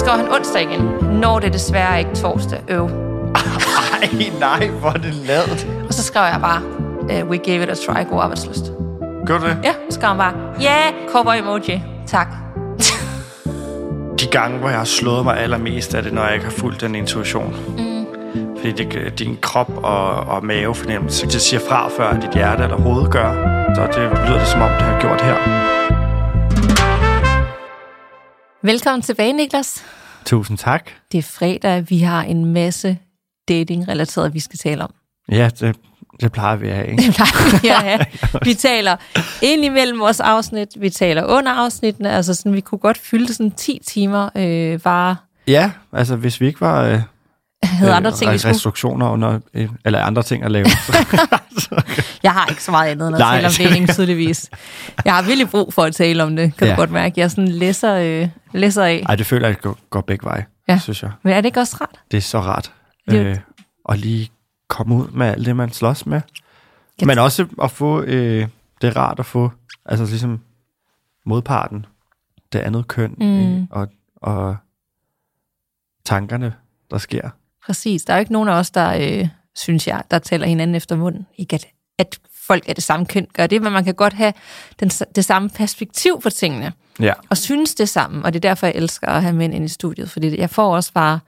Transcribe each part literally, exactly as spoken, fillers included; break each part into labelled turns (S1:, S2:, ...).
S1: skriver han onsdag igen. Når det desværre ikke torsdag. Øv.
S2: Ej, nej, hvor er det lavet.
S1: Og så skrev jeg bare, uh, we gave it a try, god arbejdsløst.
S2: Gør du det?
S1: Ja, så skrev han bare, ja, yeah, cowboy emoji. Tak.
S2: De gange, hvor jeg har slået mig allermest, er det, når jeg ikke har fulgt den intuition. Mm. Fordi det, din krop og, og mavefornemmelse, det siger fra, før dit hjerte eller hoved gør. Så det lyder det, som om det har gjort her.
S1: Velkommen tilbage, Niklas.
S2: Tusind tak.
S1: Det er fredag, vi har en masse dating-relateret, vi skal tale om.
S2: Ja, det, det plejer vi at have, ikke?
S1: Det plejer vi at have. Vi taler ind imellem vores afsnit, vi taler under afsnittene, altså sådan, vi kunne godt fylde sådan ti timer øh, bare.
S2: Ja, altså hvis vi ikke var... Øh,
S1: havde andre ting,
S2: øh, restriktioner under, øh, eller andre ting at lave.
S1: Jeg har ikke så meget andet end at tale om dating, tydeligvis. Jeg har virkelig brug for at tale om det, kan ja. Du godt mærke. Jeg er sådan læser, øh, læser af.
S2: Ej, det føler jeg, at det går, går begge veje, ja. Synes jeg.
S1: Men er det ikke også rart?
S2: Det er så rart. Øh, at lige komme ud med alt det, man slås med. Jeg Men også at få, øh, det er rart at få, altså ligesom modparten, det andet køn, mm. øh, og, og tankerne, der sker.
S1: Præcis. Der er jo ikke nogen af os, der, øh, synes jeg, der taler hinanden efter munden. Ikke at, at folk af det samme køn gør det, men man kan godt have den, det samme perspektiv for tingene.
S2: Ja. Og
S1: synes det samme, og det er derfor, jeg elsker at have mænd ind i studiet, fordi jeg får også bare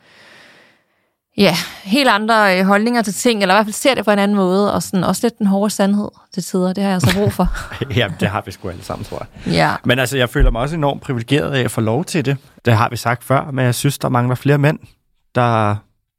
S1: ja, helt andre holdninger til ting, eller i hvert fald ser det på en anden måde, og sådan også lidt den hårde sandhed til tider. Det har jeg så brug for.
S2: Ja, det har vi sgu alle sammen, tror jeg.
S1: Ja.
S2: Men altså, jeg føler mig også enormt privilegeret af at få lov til det. Det har vi sagt før, men jeg synes, der mangler flere mænd, der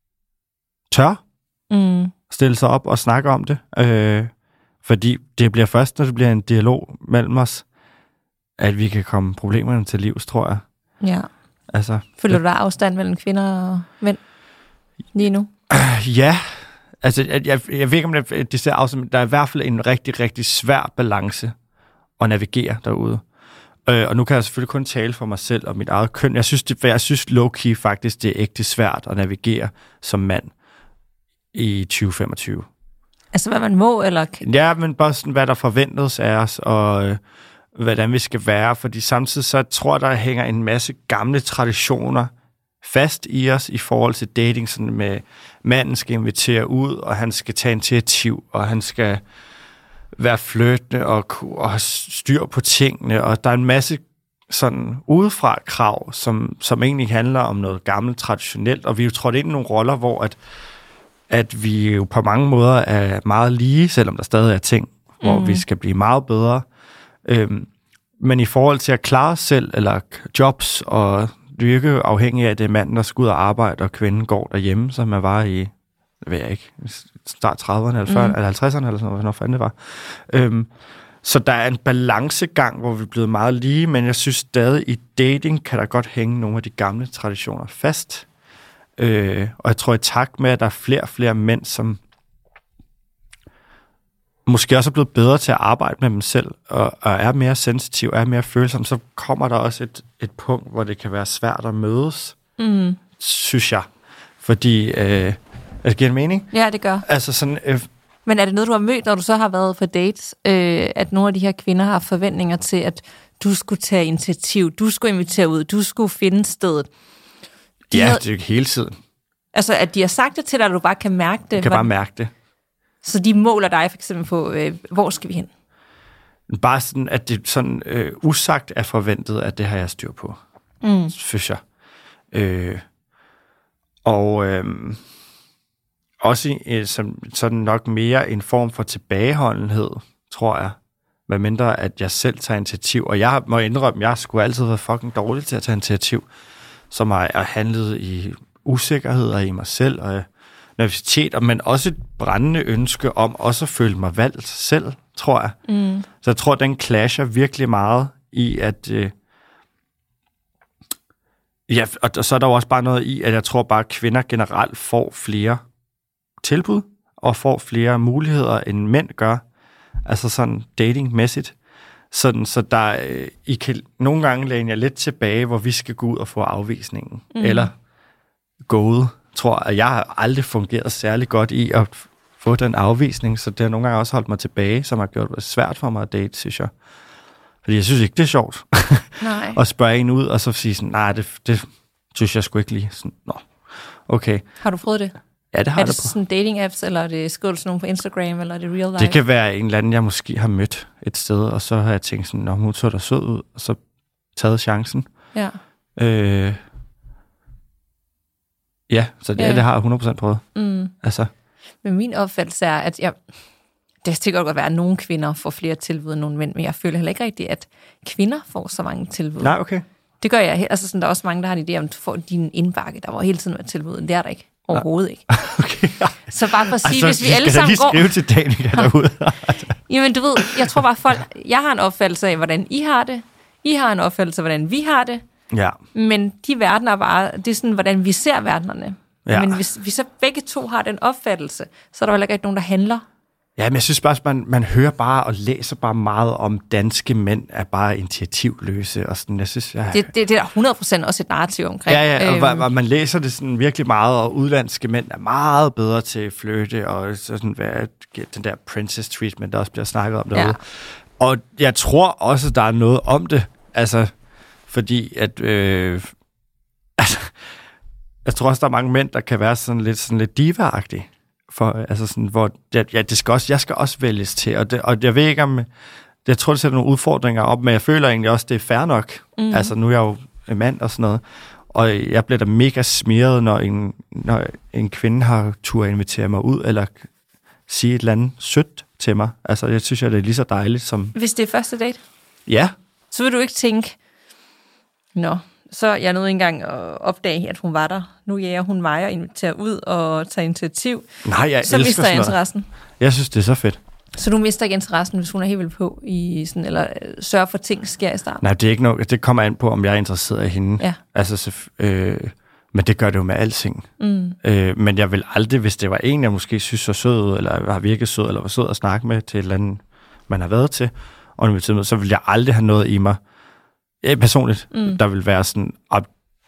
S2: tør mm. stille sig op og snakke om det. Øh, fordi det bliver først, når det bliver en dialog mellem os, at vi kan komme problemerne til livs, tror jeg. Ja. Altså,
S1: føler du, der er afstand mellem kvinder og mænd lige nu?
S2: Øh, ja. Altså, jeg, jeg, jeg ved ikke, om det, det ser afstand, der er i hvert fald en rigtig, rigtig svær balance at navigere derude. Øh, og nu kan jeg selvfølgelig kun tale for mig selv og mit eget køn. Jeg synes, det, jeg synes low-key faktisk, det er ægte svært at navigere som mand i tyve femogtyve.
S1: Altså, hvad man må, eller?
S2: Ja, men bare sådan, hvad der forventes af os, og øh, hvordan vi skal være. Fordi samtidig så tror jeg, der hænger en masse gamle traditioner fast i os i forhold til dating, sådan med manden skal invitere ud, og han skal tage initiativ, og han skal være flirtende og, og have styr på tingene, og der er en masse sådan udefra krav, som, som egentlig handler om noget gammelt, traditionelt, og vi er jo trådt ind i nogle roller, hvor at, at vi jo på mange måder er meget lige, selvom der stadig er ting, hvor mm. vi skal blive meget bedre. Øhm, men i forhold til at klare os selv, eller jobs, og det er jo ikke afhængigt af, at det er manden, der skal ud og arbejde, og kvinden går derhjemme, som man var i, det ved jeg ikke, start trediverne, eller, fyrre, mm. eller halvtredserne, eller sådan noget, hvornår fanden det var. Øhm, så der er en balancegang, hvor vi er blevet meget lige, men jeg synes stadig, i dating kan der godt hænge nogle af de gamle traditioner fast. Øh, og jeg tror, i takt med, at der er flere og flere mænd, som måske også er blevet bedre til at arbejde med dem selv, og, og er mere sensitiv, er mere følsom, så kommer der også et, et punkt, hvor det kan være svært at mødes, mm. synes jeg. Fordi, øh, det giver en mening?
S1: Ja, det gør.
S2: Altså sådan... Øh,
S1: Men er det noget, du har mødt, når du så har været på dates, øh, at nogle af de her kvinder har forventninger til, at du skulle tage initiativ, du skulle invitere ud, du skulle finde stedet? De
S2: ja,
S1: havde...
S2: det er jo ikke hele tiden.
S1: Altså, at de har sagt det til dig, at du bare kan mærke det?
S2: Jeg kan bare mærke det.
S1: Så de måler dig for eksempel på, øh, hvor skal vi hen?
S2: Bare sådan, at det sådan øh, usagt er forventet, at det har jeg styr på, mm. synes jeg. Øh, og øh, også øh, som, sådan nok mere en form for tilbageholdenhed, tror jeg. Med mindre, at jeg selv tager initiativ. Og jeg må indrømme, jeg skulle altid være fucking dårlig til at tage initiativ, som har handlet i usikkerheder i mig selv, og nervøsitet, men også et brændende ønske om også at føle mig valgt selv, tror jeg. Mm. Så jeg tror, den clasher virkelig meget i, at øh, ja, og så er der jo også bare noget i, at jeg tror bare, at kvinder generelt får flere tilbud, og får flere muligheder, end mænd gør. Altså sådan datingmæssigt. Sådan, så der, øh, I kan nogle gange læne jer lidt tilbage, hvor vi skal gå ud og få afvisningen. Mm. Eller gået, tror jeg. Jeg har aldrig fungeret særlig godt i at få den afvisning, så det har nogle gange også holdt mig tilbage, som har gjort det svært for mig at date, synes jeg. Fordi jeg synes ikke, det er sjovt.
S1: Nej.
S2: At spørge en ud, og så sige sådan, nej, det, det, synes jeg sgu ikke lige sådan, nå, okay.
S1: Har du prøvet det?
S2: Ja, det har
S1: er
S2: jeg
S1: det
S2: da prøvet.
S1: sådan dating-apps, eller er det skriver du sådan nogen på Instagram, eller er det real life?
S2: Det kan være en eller anden, jeg måske har mødt et sted, og så har jeg tænkt sådan, nå, hun så der sød ud, og så taget chancen.
S1: Ja.
S2: Øh, ja, så det,
S1: Ja.
S2: det har jeg hundrede procent prøvet.
S1: Mm.
S2: Altså,
S1: Men min opfattelse er, at jeg, det kan godt være, at nogle kvinder får flere tilbud end nogle mænd, men jeg føler heller ikke rigtigt, at kvinder får så mange tilbud.
S2: nej, okay.
S1: Det gør jeg. he- Altså sådan, der er også mange, der har en idé om, at du får din indbakke, der var hele tiden med tilbud. Det er der ikke. Overhovedet ikke.
S2: Okay.
S1: Så bare for at sige,
S2: Altså,
S1: hvis vi
S2: skal
S1: alle
S2: da
S1: sammen
S2: lige
S1: går...
S2: skrive til Danica derude.
S1: Jamen, du ved, jeg tror bare, folk... Jeg har en opfattelse af, hvordan I har det. I har en opfattelse af, hvordan vi har det.
S2: Ja.
S1: Men de verdener bare... Det er sådan, hvordan vi ser verdenerne.
S2: Ja.
S1: Men hvis vi så begge to har den opfattelse, så er der heller ikke nogen, der handler.
S2: Ja, men jeg synes bare, at man, man hører bare og læser bare meget om danske mænd er bare initiativløse og sådan. Jeg synes, jeg...
S1: Det, det, det er der hundrede procent også et narrativ omkring.
S2: Ja, ja, og,
S1: Øhm,
S2: og man læser det sådan virkelig meget, og udlandske mænd er meget bedre til at flytte, og sådan, hvad, den der princess treatment, der også bliver snakket om derude.
S1: Ja.
S2: Og jeg tror også, der er noget om det, altså, fordi at, øh, altså, jeg tror også, der er mange mænd, der kan være sådan lidt, sådan lidt diva-agtige. For, altså sådan, hvor, ja, ja, det skal også, jeg skal også vælges til, og, det, og jeg ved ikke om, jeg tror, det sætter nogle udfordringer op, men jeg føler egentlig også, det er fair nok. Mm. Altså, nu er jeg jo en mand og sådan noget, og jeg bliver da mega smiret, når en, når en kvinde har tur at invitere mig ud, eller sige et eller andet sødt til mig. Altså, jeg synes, det er lige så dejligt som...
S1: Hvis det er første date,
S2: Ja.
S1: så vil du ikke tænke, nå, så er jeg nødt engang at opdage, at hun var der. Nu jager hun mig og inviterer ud og tager initiativ.
S2: Nej, jeg
S1: Så
S2: elsker
S1: mister
S2: sådan
S1: jeg
S2: noget.
S1: interessen.
S2: Jeg synes, det er så fedt.
S1: Så du mister ikke interessen, hvis hun er helt vildt på, i sådan, eller øh, sørger for, at ting sker i starten?
S2: Nej, det er ikke noget, det kommer an på, om jeg er interesseret i hende.
S1: Ja.
S2: Altså, så, øh, men det gør det jo med alting.
S1: Mm.
S2: Øh, men jeg vil aldrig, hvis det var en, jeg måske synes var sød ud, eller har virket sød, eller var sød at snakke med til et eller andet, man har været til, og så vil jeg aldrig have noget i mig. Ja, personligt, mm. der vil være sådan, op,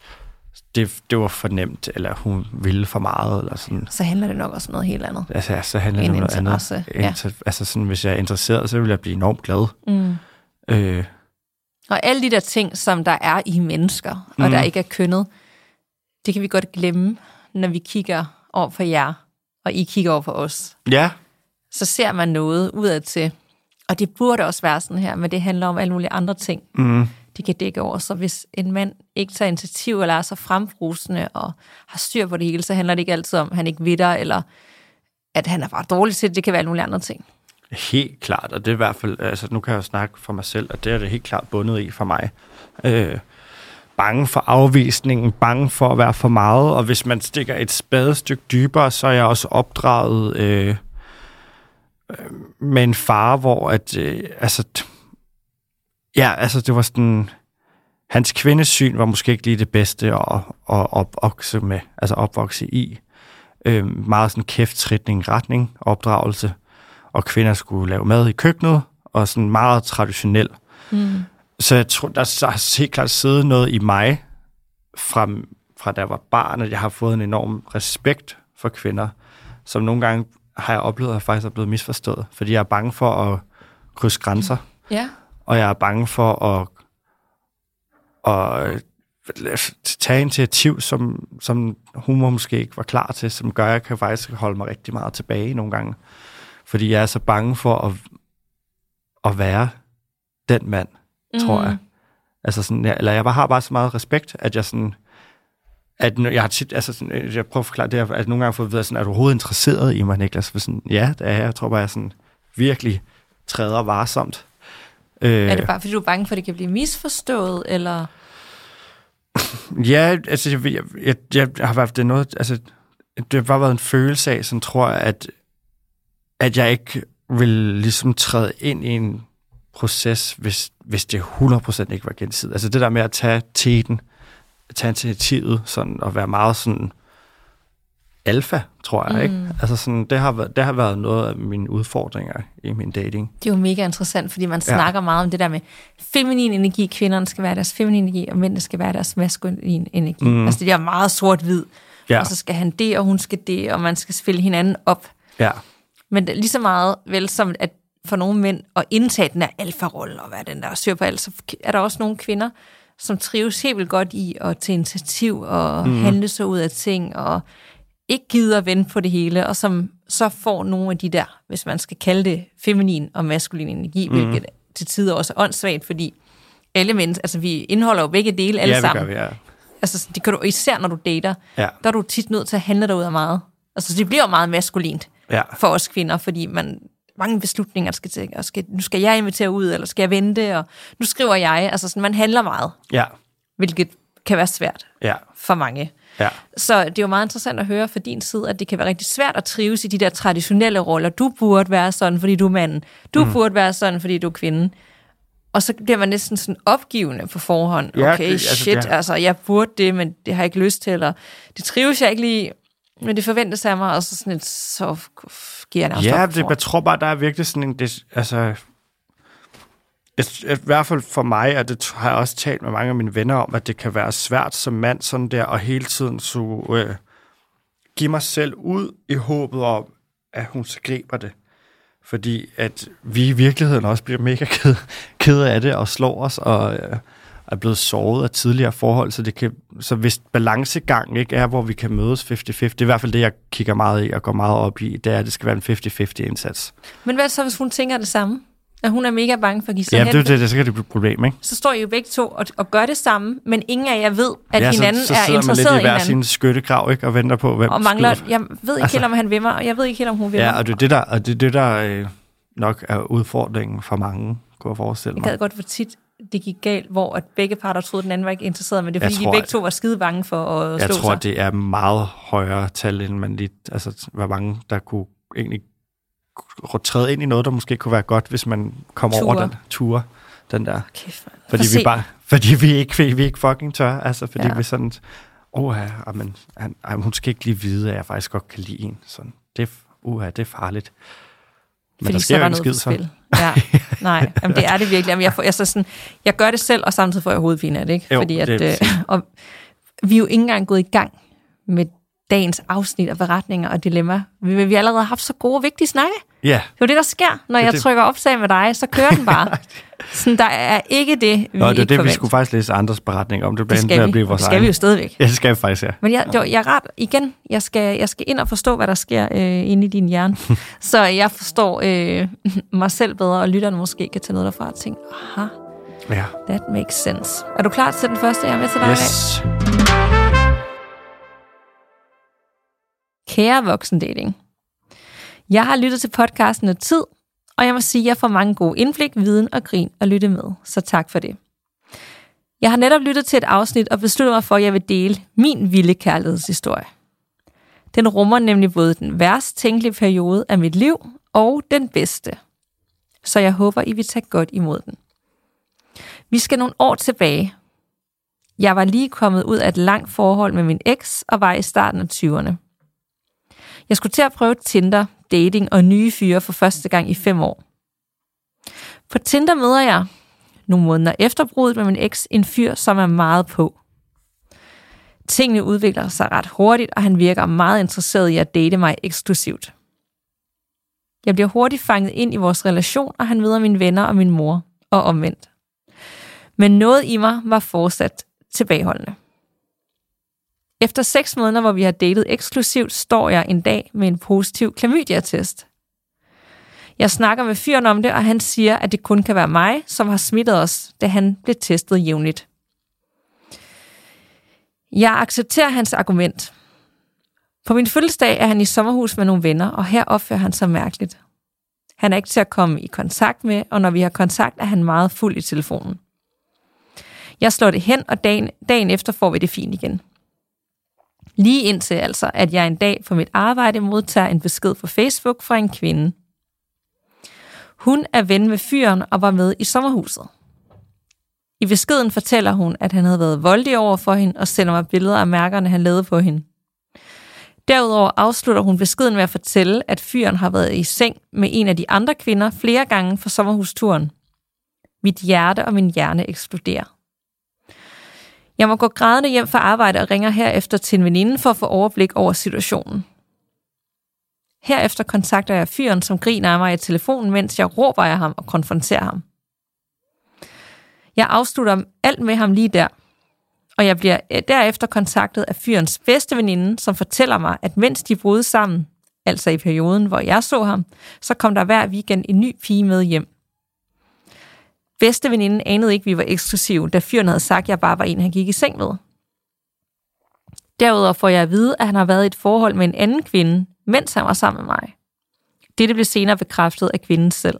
S2: det, det var for nemt, eller hun ville for meget, eller sådan.
S1: Så handler det nok også om noget helt andet.
S2: Altså, ja, så handler det
S1: En
S2: om noget
S1: interesse,
S2: andet.
S1: ja.
S2: Inter, altså, sådan, hvis jeg er interesseret, så vil jeg blive enormt glad.
S1: Mm.
S2: Øh,
S1: Og alle de der ting, som der er i mennesker, og
S2: Mm.
S1: der ikke er kønnet, det kan vi godt glemme, når vi kigger over på jer, og I kigger over på os.
S2: ja,
S1: Så ser man noget udadtil. Og det burde også være sådan her, men det handler om alle mulige andre ting,
S2: mm,
S1: de kan dække over. Så hvis en mand ikke tager initiativ, eller er så frembrusende og har styr på det hele, så handler det ikke altid om, at han ikke ved dig, eller at han er bare dårlig til det. Det kan være alle mulige andre ting.
S2: helt klart, og det er i hvert fald, altså nu kan jeg jo snakke for mig selv, og det er det helt klart bundet i for mig. Øh, bange for afvisningen, bange for at være for meget, og hvis man stikker et spadestykke dybere, så er jeg også opdraget øh, med en far, hvor at, øh, altså, t- ja, altså det var sådan, hans kvindesyn var måske ikke lige det bedste at, at opvokse med, altså opvokse i. Øh, meget sådan kæfttritning, retning, opdragelse, og kvinder skulle lave mad i køkkenet, og sådan meget traditionel.
S1: Mm.
S2: Så jeg tror, der har helt klart siddet noget i mig, fra, fra da jeg var barn, at jeg har fået en enorm respekt for kvinder, som nogle gange har jeg oplevet, at jeg faktisk er blevet misforstået, fordi jeg er bange for at krydse grænser,
S1: Ja.
S2: og jeg er bange for at, at tage initiativ, som, som hun måske ikke var klar til, som gør, at jeg kan faktisk holde mig rigtig meget tilbage nogle gange. Fordi jeg er så bange for at, at være den mand, mm. tror jeg. Altså sådan, jeg, eller jeg bare har bare så meget respekt, at jeg sådan, at jeg har tit, altså sådan, jeg prøver at forklare det her, at nogle gange får at vide, sådan, er du overhovedet interesseret i mig, Niklas? For sådan, ja, det er jeg. Jeg tror bare, jeg sådan virkelig træder varsomt. Øh,
S1: Er det bare, fordi du er bange for, at det kan blive misforstået, eller...
S2: Ja, altså, jeg, jeg, jeg, jeg har været det noget, altså, det har bare været en følelse af, sådan tror jeg, at, at jeg ikke vil ligesom træde ind i en proces, hvis, hvis det hundrede procent ikke var gensidigt. Altså det der med at tage teten, tage initiativet, sådan, og være meget sådan alfa, tror jeg, mm. ikke? Altså sådan, det har, været, det har været noget af mine udfordringer i min dating.
S1: Det er jo mega interessant, fordi man
S2: Ja.
S1: snakker meget om det der med feminin energi. Kvinderne skal være deres feminin energi, og mændene skal være deres maskulin energi. Mm. Altså det er meget sort-hvid.
S2: Ja.
S1: Og så skal han det, og hun skal det, og man skal spille hinanden op.
S2: Ja.
S1: Men det er lige så meget vel som, at for nogle mænd at indtage den der alfa-rolle, og være den der styr på alt, så er der også nogle kvinder, som trives helt vildt godt i at tage initiativ og mm. handle sig ud af ting, og ikke gider at vente på det hele, og som så får nogle af de der, hvis man skal kalde det feminin og maskulin energi, mm. hvilket til tider også er åndssvagt, fordi alle mennesker, altså vi indeholder jo begge dele alle
S2: ja,
S1: sammen.
S2: Vi gør, ja.
S1: Altså det kan du, især når du dater,
S2: ja.
S1: der er du tit nødt til at handle dig ud af meget. Altså det bliver jo meget maskulint
S2: ja.
S1: for os kvinder, fordi man mange beslutninger skal til, og skal, nu skal jeg invitere ud, eller skal jeg vente, og nu skriver jeg, altså sådan, man handler meget,
S2: ja.
S1: hvilket kan være svært
S2: ja.
S1: for mange.
S2: Ja.
S1: Så det er jo meget interessant at høre fra din side, at det kan være rigtig svært at trives i de der traditionelle roller. Du burde være sådan, fordi du er manden. Du mm. burde være sådan, fordi du er kvinden. Og så bliver man næsten sådan opgivende på forhånd.
S2: Ja,
S1: okay,
S2: det, altså,
S1: shit,
S2: ja.
S1: altså jeg burde det, men det har jeg ikke lyst til, eller det trives jeg ikke lige, men det forventes af mig, og så sådan et, så giver jeg nærmest
S2: ja,
S1: op
S2: det, jeg tror bare, der er virkelig sådan en, det, altså, et, et, i hvert fald for mig, og det har jeg også talt med mange af mine venner om, at det kan være svært som mand sådan der, og hele tiden så øh, give mig selv ud i håbet om, at hun så griber det. Fordi at vi i virkeligheden også bliver mega ked, ked af det, og slår os, og øh, er blevet såret af tidligere forhold, så, det kan, så hvis balancegangen ikke er, hvor vi kan mødes halvtreds halvtreds, det er i hvert fald det, jeg kigger meget i og går meget op i, det er, at det skal være en halvtreds halvtreds indsats.
S1: Men hvad så, hvis hun tænker det samme? At hun er mega bange for at give sig
S2: ja,
S1: hen?
S2: Ja, det er det, så kan det blive et problem, ikke?
S1: Så står I jo begge to og, og gør det samme, men ingen af jer ved, at
S2: ja,
S1: hinanden
S2: så, så
S1: er interesseret i hinanden.
S2: Så sidder man lidt i hver sin skyttegrav, ikke? Og venter på, hvem
S1: og mangler,
S2: skyder.
S1: Jeg ved ikke altså, helt, om han vil mig, og jeg ved ikke helt, om hun vil
S2: ja,
S1: mig.
S2: og det er det, der, og det, er det, der øh, nok er udfordringen for mange, kunne jeg forestille mig.
S1: Jeg gad godt, hvor tit det gik galt, hvor at begge parter troede, den anden var ikke interesseret, men det er fordi,
S2: tror,
S1: de begge to var skide bange for at slå
S2: sig. Jeg tror,
S1: sig.
S2: det er meget højere tal, end man lige, altså, hvor mange, der kunne egentlig træde ind i noget, der måske kunne være godt, hvis man kommer
S1: ture.
S2: over den ture, den der.
S1: Okay,
S2: fordi vi bare, fordi vi ikke, vi ikke fucking tør, altså, fordi ja. vi sådan, åh, ja, men, han, hun skal ikke lige vide, at jeg faktisk godt kan lide en. Sådan, det, uha, det er farligt. Men
S1: fordi
S2: der sker
S1: så
S2: jo
S1: en
S2: skid,
S1: så. Ja, nej, jamen, det er det virkelig. Jamen, jeg, får, jeg, så sådan, jeg gør det selv, og samtidig får jeg hovedpine af det, ikke?
S2: Jo,
S1: fordi at,
S2: det er
S1: øh, og vi er jo ikke engang gået i gang med dagens afsnit af beretninger og dilemmaer. Vi, vi har allerede haft så gode og vigtige snakke.
S2: Ja. Yeah.
S1: Det er jo det, der sker, når det, jeg det. trykker opsag med dig, så kører den bare. Sådan, der er ikke det, vi
S2: Nå, det er
S1: ikke
S2: det,
S1: forventer.
S2: Vi skulle faktisk læse andres beretninger om. Det,
S1: det skal, vi.
S2: Blive vores
S1: det skal vi jo stadigvæk.
S2: Ja, det skal vi faktisk, ja.
S1: Men jeg, det var, jeg er ret, igen, jeg skal, jeg skal ind og forstå, hvad der sker øh, inde i din hjerne. Så jeg forstår øh, mig selv bedre, og lytterne måske kan tage noget derfra og tænke, aha,
S2: ja.
S1: That makes sense. Er du klar til den første, jeg er med til dig
S2: yes.
S1: i dag? Kære voksendating. Jeg har lyttet til podcasten noget tid, og jeg må sige, at jeg får mange gode indblik, viden og grin at lytte med. Så tak for det. Jeg har netop lyttet til et afsnit og besluttet mig for, at jeg vil dele min vilde kærlighedshistorie. Den rummer nemlig både den værst tænkelige periode af mit liv og den bedste. Så jeg håber, I vil tage godt imod den. Vi skal nogle år tilbage. Jeg var lige kommet ud af et langt forhold med min eks og var i starten af tyverne. Jeg skulle til at prøve Tinder, dating og nye fyre for første gang i fem år. På Tinder møder jeg, nogle måneder efter bruddet med min eks, en fyr, som er meget på. Tingene udvikler sig ret hurtigt, og han virker meget interesseret i at date mig eksklusivt. Jeg bliver hurtigt fanget ind i vores relation, og han møder mine venner og min mor, og omvendt. Men noget i mig var fortsat tilbageholdende. Efter seks måneder, hvor vi har datet eksklusivt, står jeg en dag med en positiv klamydia-test. Jeg snakker med fyren om det, og han siger, at det kun kan være mig, som har smittet os, da han blev testet jævnligt. Jeg accepterer hans argument. På min fødselsdag er han i sommerhus med nogle venner, og her opfører han sig mærkeligt. Han er ikke til at komme i kontakt med, og når vi har kontakt, er han meget fuld i telefonen. Jeg slår det hen, og dagen, dagen efter får vi det fint igen. Lige indtil altså, at jeg en dag på mit arbejde modtager en besked på Facebook fra en kvinde. Hun er ven med fyren og var med i sommerhuset. I beskeden fortæller hun, at han havde været voldelig over for hende og sender mig billeder af mærkerne, han lavede på hende. Derudover afslutter hun beskeden med at fortælle, at fyren har været i seng med en af de andre kvinder flere gange for sommerhusturen. Mit hjerte og min hjerne eksploderer. Jeg må gå grædende hjem fra arbejde og ringer herefter til en veninde for at få overblik over situationen. Herefter kontakter jeg fyren, som griner af mig i telefonen, mens jeg råber af ham og konfronterer ham. Jeg afslutter alt med ham lige der, og jeg bliver derefter kontaktet af fyrens bedste veninde, som fortæller mig, at mens de boede sammen, altså i perioden, hvor jeg så ham, så kom der hver weekend en ny pige med hjem. Bedste veninde anede ikke, at vi var eksklusive, da fyren havde sagt, at jeg bare var en, han gik i seng med. Derudover får jeg at vide, at han har været i et forhold med en anden kvinde, mens han var sammen med mig. Dette blev senere bekræftet af kvinden selv.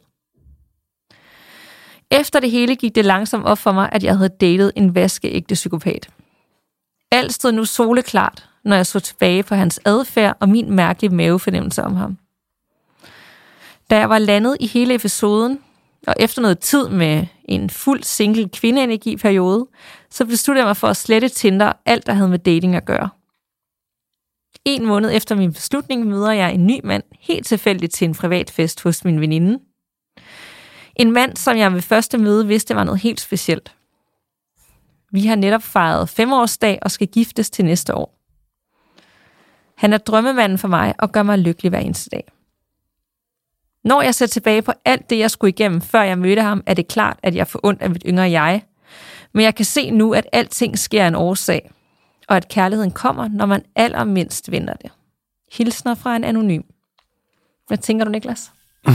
S1: Efter det hele gik det langsomt op for mig, at jeg havde datet en vaskeægte psykopat. Alt stod nu soleklart, når jeg så tilbage på hans adfærd og min mærkelige mavefornemmelse om ham. Da jeg var landet i hele episoden, og efter noget tid med en fuld single kvindeenergiperiode, så besluttede jeg mig for at slette Tinder og alt, der havde med dating at gøre. En måned efter min beslutning møder jeg en ny mand helt tilfældigt til en privat fest hos min veninde. En mand, som jeg ved første møde vidste var noget helt specielt. Vi har netop fejret femårsdag og skal giftes til næste år. Han er drømmemanden for mig og gør mig lykkelig hver eneste dag. Når jeg ser tilbage på alt det, jeg skulle igennem, før jeg mødte ham, er det klart, at jeg får ondt af mit yngre jeg. Men jeg kan se nu, at alting sker af en årsag, og at kærligheden kommer, når man allermindst venter det. Hilsner fra en anonym. Hvad tænker du, Niklas?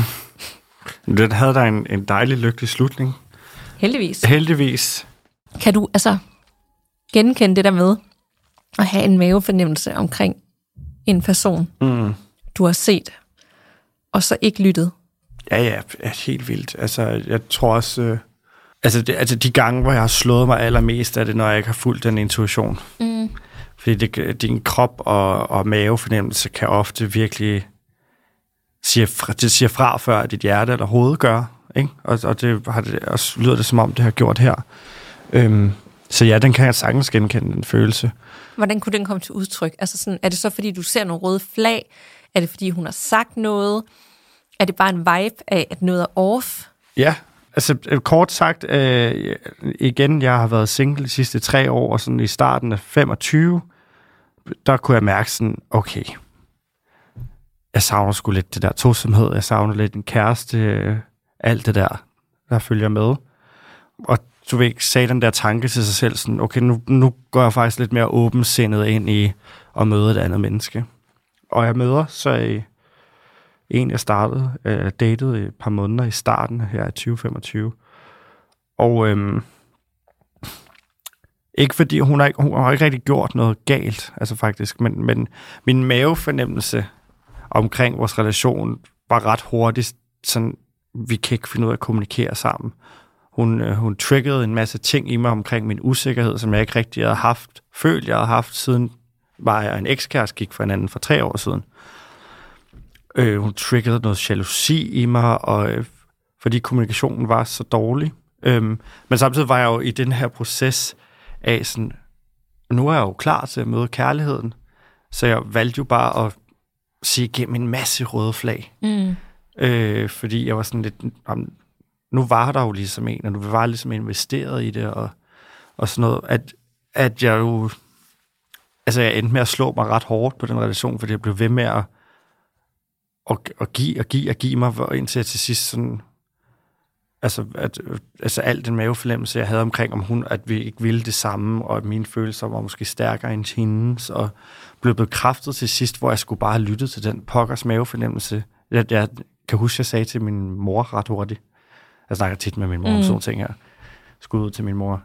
S2: Den havde der en, en dejlig, lykkelig slutning.
S1: Heldigvis.
S2: Heldigvis.
S1: Kan du altså genkende det der med at have en mavefornemmelse omkring en person, mm. du har set, og så ikke lyttet?
S2: Ja, ja, ja, helt vildt. Altså, jeg tror også... Øh, altså, det, altså, de gange, hvor jeg har slået mig allermest, er det, når jeg ikke har fulgt den intuition. Mm. Fordi det, din krop og, og mavefornemmelse kan ofte virkelig sige fra, det siger fra, før dit hjerte eller hoved gør. Ikke? Og, og det, har det også lyder det, som om det har gjort her. Øhm, så ja, den kan jeg sagtens genkende, den følelse.
S1: Hvordan kunne den komme til udtryk? Altså sådan, er det så, fordi du ser nogle røde flag? Er det, fordi hun har sagt noget? Er det bare en vibe af, at noget er off?
S2: Ja, altså kort sagt, øh, igen, jeg har været single de sidste tre år, og sådan i starten af femogtyve, der kunne jeg mærke sådan, okay, jeg savner sgu lidt det der tosomhed, jeg savner lidt en kæreste, øh, alt det der, der følger med. Og du ved ikke, sagde den der tanke til sig selv, sådan, okay, nu, nu går jeg faktisk lidt mere åbensindet ind i at møde et andet menneske. Og jeg møder så i en, jeg startede, øh, datede et par måneder i starten her i tyve femogtyve. Og øhm, ikke fordi, hun har ikke, hun har ikke rigtig gjort noget galt, altså faktisk, men, men min mavefornemmelse omkring vores relation var ret hurtigt, sådan, vi kan ikke finde ud af at kommunikere sammen. Hun, øh, hun triggede en masse ting i mig omkring min usikkerhed, som jeg ikke rigtig havde haft, følt jeg havde haft, siden var jeg en ekskæreste gik for hinanden for tre år siden. Øh, hun triggede noget jalousi i mig, og, øh, fordi kommunikationen var så dårlig. Øhm, men samtidig var jeg jo i den her proces af sådan, nu er jeg jo klar til at møde kærligheden, så jeg valgte jo bare at sige igennem en masse røde flag. Mm. Øh, fordi jeg var sådan lidt, nu var der jo ligesom en, og nu var jeg ligesom investeret i det, og, og sådan noget, at, at jeg jo, altså jeg endte med at slå mig ret hårdt på den relation, fordi jeg blev ved med at, at, at give og give og give mig, indtil jeg til sidst sådan, altså, at, altså al den mavefornemmelse, jeg havde omkring, om hun, at vi ikke ville det samme, og at mine følelser var måske stærkere end hendes, og blev bekræftet til sidst, hvor jeg skulle bare have lyttet til den pokkers mavefornemmelse. Jeg, jeg kan huske, jeg sagde til min mor ret hurtigt. Jeg snakker tit med min mor om mm. sådan ting her. Skud ud til min mor.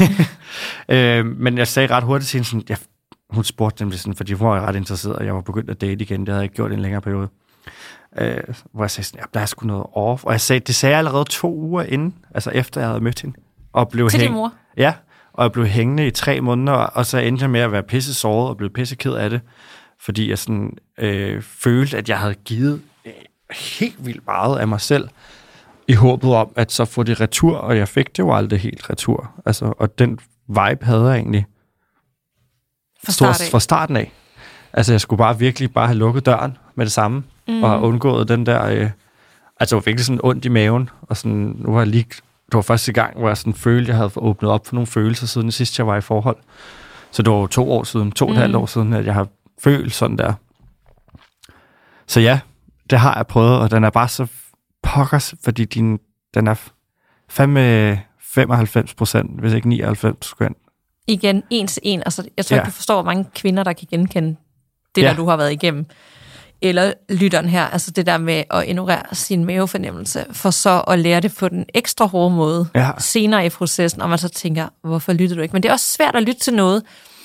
S2: øh, men jeg sagde ret hurtigt til hende, sådan, jeg, hun spurgte nemlig sådan, fordi hun var ret interesseret, og jeg var begyndt at date igen. Det havde jeg ikke gjort i en længere periode. Øh, hvor jeg sagde sådan, ja, der er sgu noget off. Og jeg sagde, det sagde jeg allerede to uger inden, altså efter jeg havde mødt hende. Og blev
S1: til
S2: hæng...
S1: din mor?
S2: Ja, og jeg blev hængende i tre måneder, og så endte jeg med at være pisse såret og blev pisse ked af det, fordi jeg sådan øh, følte, at jeg havde givet helt vildt meget af mig selv, i håbet om, at så få det retur, og jeg fik det jo aldrig helt retur. Altså, og den vibe havde jeg egentlig
S1: fra, start af.
S2: fra starten af. Altså, jeg skulle bare virkelig bare have lukket døren med det samme, mm. og have undgået den der, øh, altså, jeg virkelig sådan ondt i maven, og sådan, nu har jeg lige, det var første gang, hvor jeg sådan følte, jeg havde åbnet op for nogle følelser, siden sidst jeg var i forhold. Så det var jo to år siden, to og et mm. halvt år siden, at jeg har følt sådan der. Så ja, det har jeg prøvet, og den er bare så pokkers, fordi din, den er fandme femoghalvfems procent, hvis ikke nioghalvfems procent.
S1: Igen, en til en. Altså, jeg tror
S2: Ja.
S1: ikke, du forstår, hvor mange kvinder, der kan genkende det,
S2: Ja.
S1: der du har været igennem. Eller lytteren her, altså det der med at ignorere sin mavefornemmelse, for så at lære det på den ekstra hårde måde
S2: Ja.
S1: senere i processen, og man så tænker, hvorfor lytter du ikke? Men det er også svært at lytte til noget,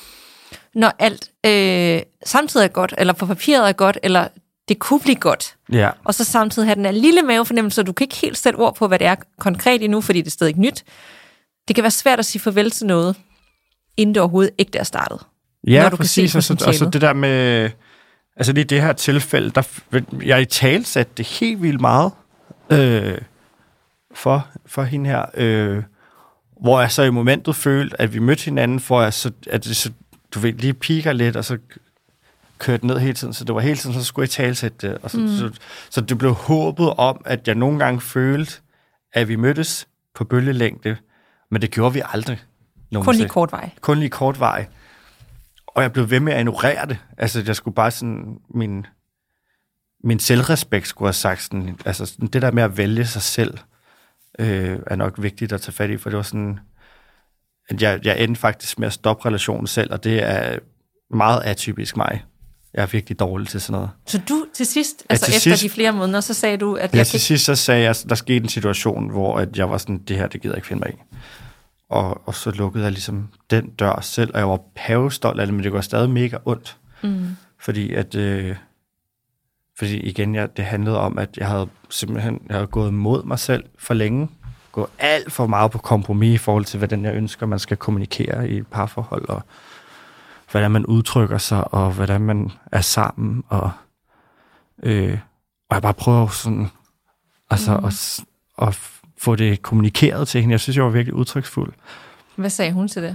S1: når alt øh, samtidig er godt, eller på papiret er godt, eller det kunne blive godt.
S2: Ja.
S1: Og så samtidig have den her lille mavefornemmelse, og du kan ikke helt sætte ord på, hvad det er konkret endnu, fordi det er stadig nyt. Det kan være svært at sige farvel til noget, inden det overhovedet ikke er startet.
S2: Ja,
S1: når du
S2: præcis.
S1: kan se
S2: Og så, og så det der med... Altså lige det her tilfælde, der, jeg i tale satte det helt vildt meget øh, for, for hende her. Øh, hvor jeg så i momentet følte, at vi mødte hinanden, for at, så, at det så, du ved, lige piker lidt, og så kørte ned hele tiden. Så det var hele tiden, så skulle jeg tale sætte det. Og så, mm. så, så det blev håbet om, at jeg nogle gange følte, at vi mødtes på bølgelængde, men det gjorde vi aldrig.
S1: Kun lige kort vej.
S2: Kun lige kort vej. Og jeg blev ved med at ignorere det. Altså, jeg skulle bare sådan... Min, min selvrespekt skulle have sagt sådan... Altså, sådan, det der med at vælge sig selv, øh, er nok vigtigt at tage fat i, for det var sådan... At jeg, jeg endte faktisk med at stoppe relationen selv, og det er meget atypisk mig. Jeg er virkelig dårlig til sådan noget.
S1: Så du til sidst, altså
S2: til
S1: efter
S2: sidst,
S1: de flere måneder, så sagde du, at
S2: ja,
S1: jeg
S2: til
S1: kan...
S2: sidst så sagde jeg, der skete en situation, hvor at jeg var sådan, det her, det gider jeg ikke finde mig i. Og, og så lukkede jeg ligesom den dør selv, og jeg var pavestolt af det, men det var stadig mega ondt. Mm. Fordi at, øh, fordi igen, jeg, det handlede om, at jeg havde simpelthen jeg havde gået mod mig selv for længe. Gået alt for meget på kompromis i forhold til, hvordan jeg ønsker, man skal kommunikere i et parforhold, og hvordan man udtrykker sig, og hvordan man er sammen, og, øh, og jeg bare prøver sådan, altså mm. at, at få det kommunikeret til hende. Jeg synes, jeg var virkelig udtryksfuld.
S1: Hvad sagde hun til det?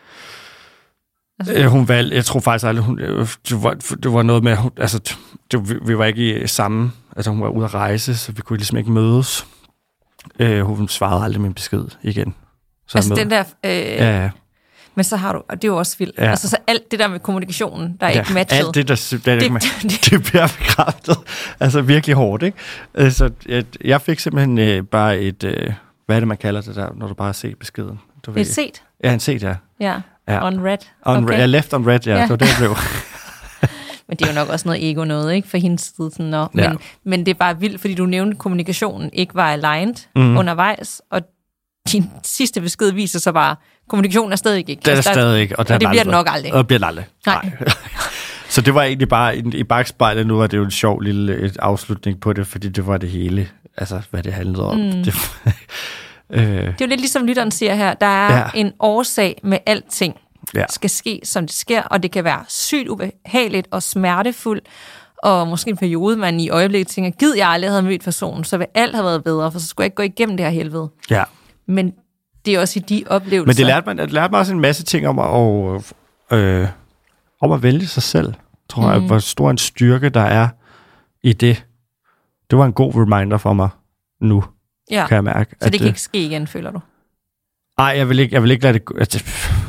S2: Altså, øh, hun valgte, jeg tror faktisk aldrig, hun, det, var, det var noget med, altså, det, vi, vi var ikke i samme, altså hun var ude at rejse, så vi kunne ligesom ikke mødes. Øh, hun svarede aldrig min besked igen. Så
S1: altså den der... Øh,
S2: ja, ja.
S1: Men så har du, og det er jo også vildt. Ja. Altså så alt det der med kommunikationen, der er ja, ikke matchet.
S2: Alt det, der, der det, det, det bliver bekræftet. Altså virkelig hårdt, ikke? Altså, jeg, jeg fik simpelthen øh, bare et, øh, hvad er det, man kalder det der, når du bare ser beskeden? Du
S1: et set?
S2: Ja, en set, ja.
S1: Ja,
S2: ja.
S1: on red.
S2: On
S1: okay.
S2: red. Ja, left on red, ja. ja. Det var det, jeg blev.
S1: Men det er jo nok også noget ego noget, ikke? For hendes side. Sådan, nå. Men, ja. men det er bare vildt, fordi du nævnte, at kommunikationen ikke var aligned mm. undervejs, og din sidste besked viser så bare, kommunikationen er stadig ikke.
S2: Det er stadig ikke. Og,
S1: og det bliver det nok aldrig.
S2: Og det bliver det aldrig. Nej. Nej. Så det var egentlig bare i bagspejlet. Nu var det jo en sjov lille et afslutning på det, fordi det var det hele, altså hvad det handlede om. Mm. Det,
S1: øh. det er jo lidt ligesom lytteren siger her, der er ja. en årsag med alting. Ja. Skal ske, som det sker, og det kan være sygt ubehageligt og smertefuldt, og måske en periode, man i øjeblikket tænker, gid jeg aldrig havde mødt personen, så vil alt have været bedre, for så skulle jeg ikke gå igennem det her helvede.
S2: Ja.
S1: Men det er også i de oplevelser.
S2: Men det lærte mig, det lærte mig også en masse ting om at, øh, om at vælge sig selv, tror mm. jeg, hvor stor en styrke der er i det. Det var en god reminder for mig nu, ja. Kan jeg mærke.
S1: Så det kan ikke ske igen, føler du?
S2: Nej, jeg vil ikke, jeg vil ikke lade det gå. Altså,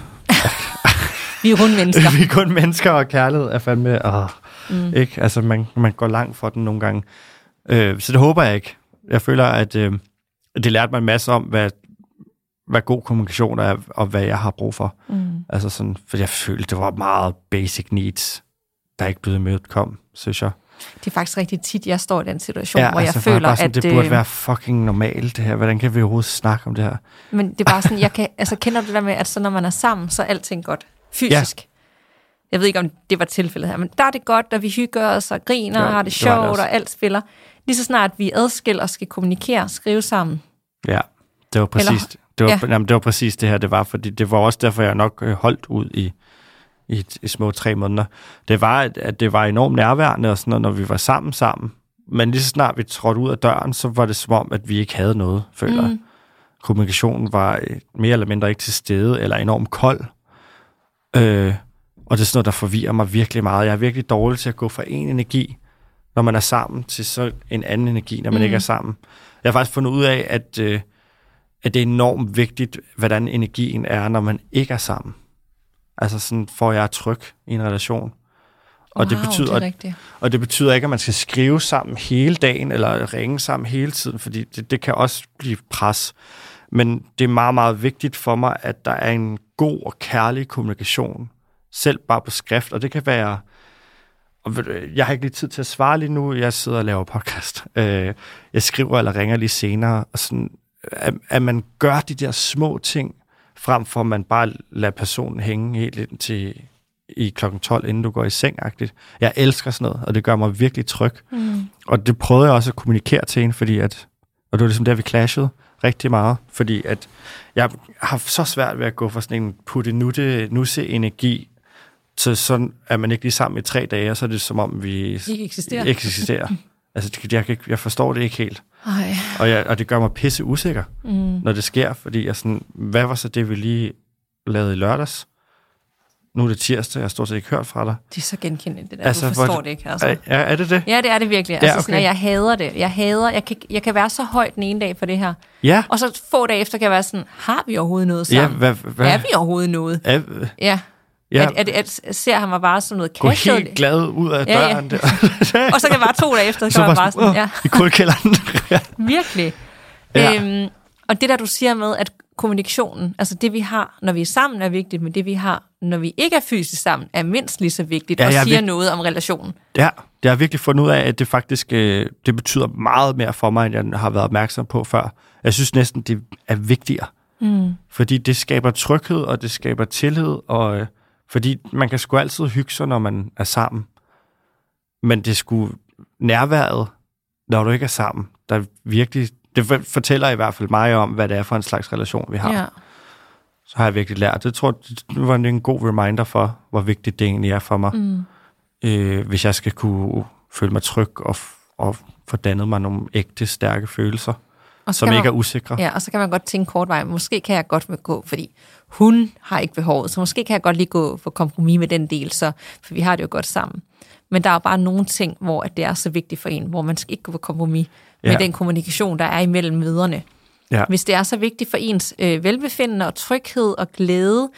S1: vi er kun mennesker.
S2: Vi er kun mennesker, og kærlighed er fandme... Åh, mm. ikke? Altså, man, man går langt for den nogle gange. Øh, så det håber jeg ikke. Jeg føler, at øh, det lærte mig en masse om, hvad, hvad god kommunikation er, og hvad jeg har brug for. Mm. Altså sådan, for jeg følte, det var meget basic needs, der ikke blev imødekom, synes jeg.
S1: Det er faktisk rigtig tit, jeg står i den situation,
S2: ja,
S1: hvor
S2: altså,
S1: jeg føler,
S2: sådan,
S1: at...
S2: det burde være fucking normalt, det her. Hvordan kan vi overhovedet snakke om det her?
S1: Men det er bare sådan, jeg kan... Altså, kender du det der med, at så når man er sammen, så er alting godt. Fysisk. Ja. Jeg ved ikke, om det var tilfældet her, men der er det godt, og vi hygger os og griner, ja, og har det sjovt, det og alt spiller. Lige så snart vi adskiller og skal kommunikere, skrive sammen.
S2: Ja, det var præcis, Eller, det, var, ja. jamen, det var præcis det her, det var, fordi det var også derfor, jeg nok holdt ud i, i, i små tre måneder. Det var, at det var enormt nærværende, og sådan noget, når vi var sammen sammen. Men lige så snart vi trådte ud af døren, så var det som om, at vi ikke havde noget, føler jeg. Mm. Kommunikationen var mere eller mindre ikke til stede, eller enormt kold. Øh, og det er sådan noget, der forvirrer mig virkelig meget. Jeg er virkelig dårlig til at gå fra en energi, når man er sammen, til så en anden energi, når man mm. ikke er sammen. Jeg har faktisk fundet ud af, at, øh, at det er enormt vigtigt, hvordan energien er, når man ikke er sammen. Altså sådan, får jeg tryg i en relation. Og, wow, det betyder,
S1: det er
S2: og det betyder ikke, at man skal skrive sammen hele dagen, eller ringe sammen hele tiden, fordi det, det kan også blive pres. Men det er meget, meget vigtigt for mig, at der er en god og kærlig kommunikation, selv bare på skrift, og det kan være... Jeg har ikke lige tid til at svare lige nu, jeg sidder og laver podcast. Jeg skriver eller ringer lige senere, og sådan, at man gør de der små ting, frem for at man bare lader personen hænge helt ind til i klokken tolv, inden du går i seng-agtigt. Jeg elsker sådan noget, og det gør mig virkelig tryg. Mm. Og det prøvede jeg også at kommunikere til hende, fordi at, og det var ligesom der, vi clashede rigtig meget, fordi at jeg har så svært ved at gå fra sådan en putte-nutte-nusse-energi, til sådan, at man ikke lige sammen i tre dage, og så er det som om, vi
S1: ikke eksisterer.
S2: Ikke eksisterer. Altså, jeg, jeg, jeg forstår det ikke helt.
S1: Ej.
S2: Og, jeg, og det gør mig pisse usikker, mm. når det sker, fordi jeg sådan, hvad var så det, vi lige lavede i lørdags? Nu er det tirsdag, jeg har stort set ikke hørt fra dig.
S1: Det er så genkendeligt, det der.
S2: Altså,
S1: du forstår
S2: hvor,
S1: det ikke. Altså.
S2: Er, er det det?
S1: Ja, det er det virkelig. Altså,
S2: ja, okay.
S1: sådan, jeg hader det. Jeg hader, jeg kan, jeg kan være så højt den ene dag for det her.
S2: Ja.
S1: Og så få dage efter kan jeg være sådan, har vi overhovedet noget sammen?
S2: Ja, hvad, hvad?
S1: Er vi overhovedet noget?
S2: Er,
S1: ja. Ja. At, at, at, ser han mig bare som noget casual.
S2: Gå helt glad ud af døren.
S1: Ja, ja. Og så kan jeg bare to dage efter, så kan jeg bare sådan, ja.
S2: I kuldekælderen.
S1: Virkelig. Ja. Øhm, og det der, du siger med, at kommunikationen, altså det vi har, når vi er sammen, er vigtigt, men det vi har, når vi ikke er fysisk sammen, er mindst lige så vigtigt, ja, og siger virke... noget om relationen.
S2: Ja, det har virkelig fundet ud af, at det faktisk det betyder meget mere for mig, end jeg har været opmærksom på før. Jeg synes næsten, det er vigtigere. Mm. Fordi det skaber tryghed, og det skaber tillid, og fordi man kan sgu altid hygge sig, når man er sammen. Men det skulle nærværet, når du ikke er sammen, der virkelig... Det fortæller i hvert fald mig om, hvad det er for en slags relation, vi har. Ja. Så har jeg virkelig lært. Det tror jeg, det var en god reminder for, hvor vigtigt det egentlig er for mig. Mm. Øh, hvis jeg skal kunne føle mig tryg og, og få dannet mig nogle ægte, stærke følelser, som ikke
S1: man,
S2: er usikre.
S1: Ja, og så kan man godt tænke kort vej. Måske kan jeg godt med gå, fordi hun har ikke behovet, så måske kan jeg godt lige gå for kompromis med den del, så, for vi har det jo godt sammen. Men der er jo bare nogle ting, hvor det er så vigtigt for en, hvor man skal ikke gå på kompromis med ja. den kommunikation, der er imellem mødrene. Ja. Hvis det er så vigtigt for ens øh, velbefindende og tryghed og glæde,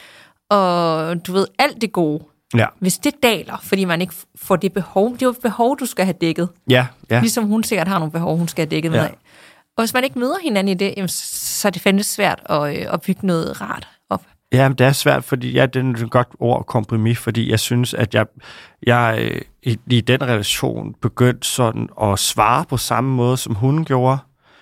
S1: og du ved, alt det gode, ja. hvis det daler, fordi man ikke får det behov, det er jo et behov, du skal have dækket.
S2: Ja. Ja.
S1: Ligesom hun sikkert har nogle behov, hun skal have dækket ja. med af. Og hvis man ikke møder hinanden i det, jamen, så er det fandme svært at, øh, at bygge noget rart op.
S2: Ja, men det er svært, fordi ja, det er et godt ord, kompromis, fordi jeg synes, at jeg, jeg i, i den relation begyndte sådan at svare på samme måde, som hun gjorde.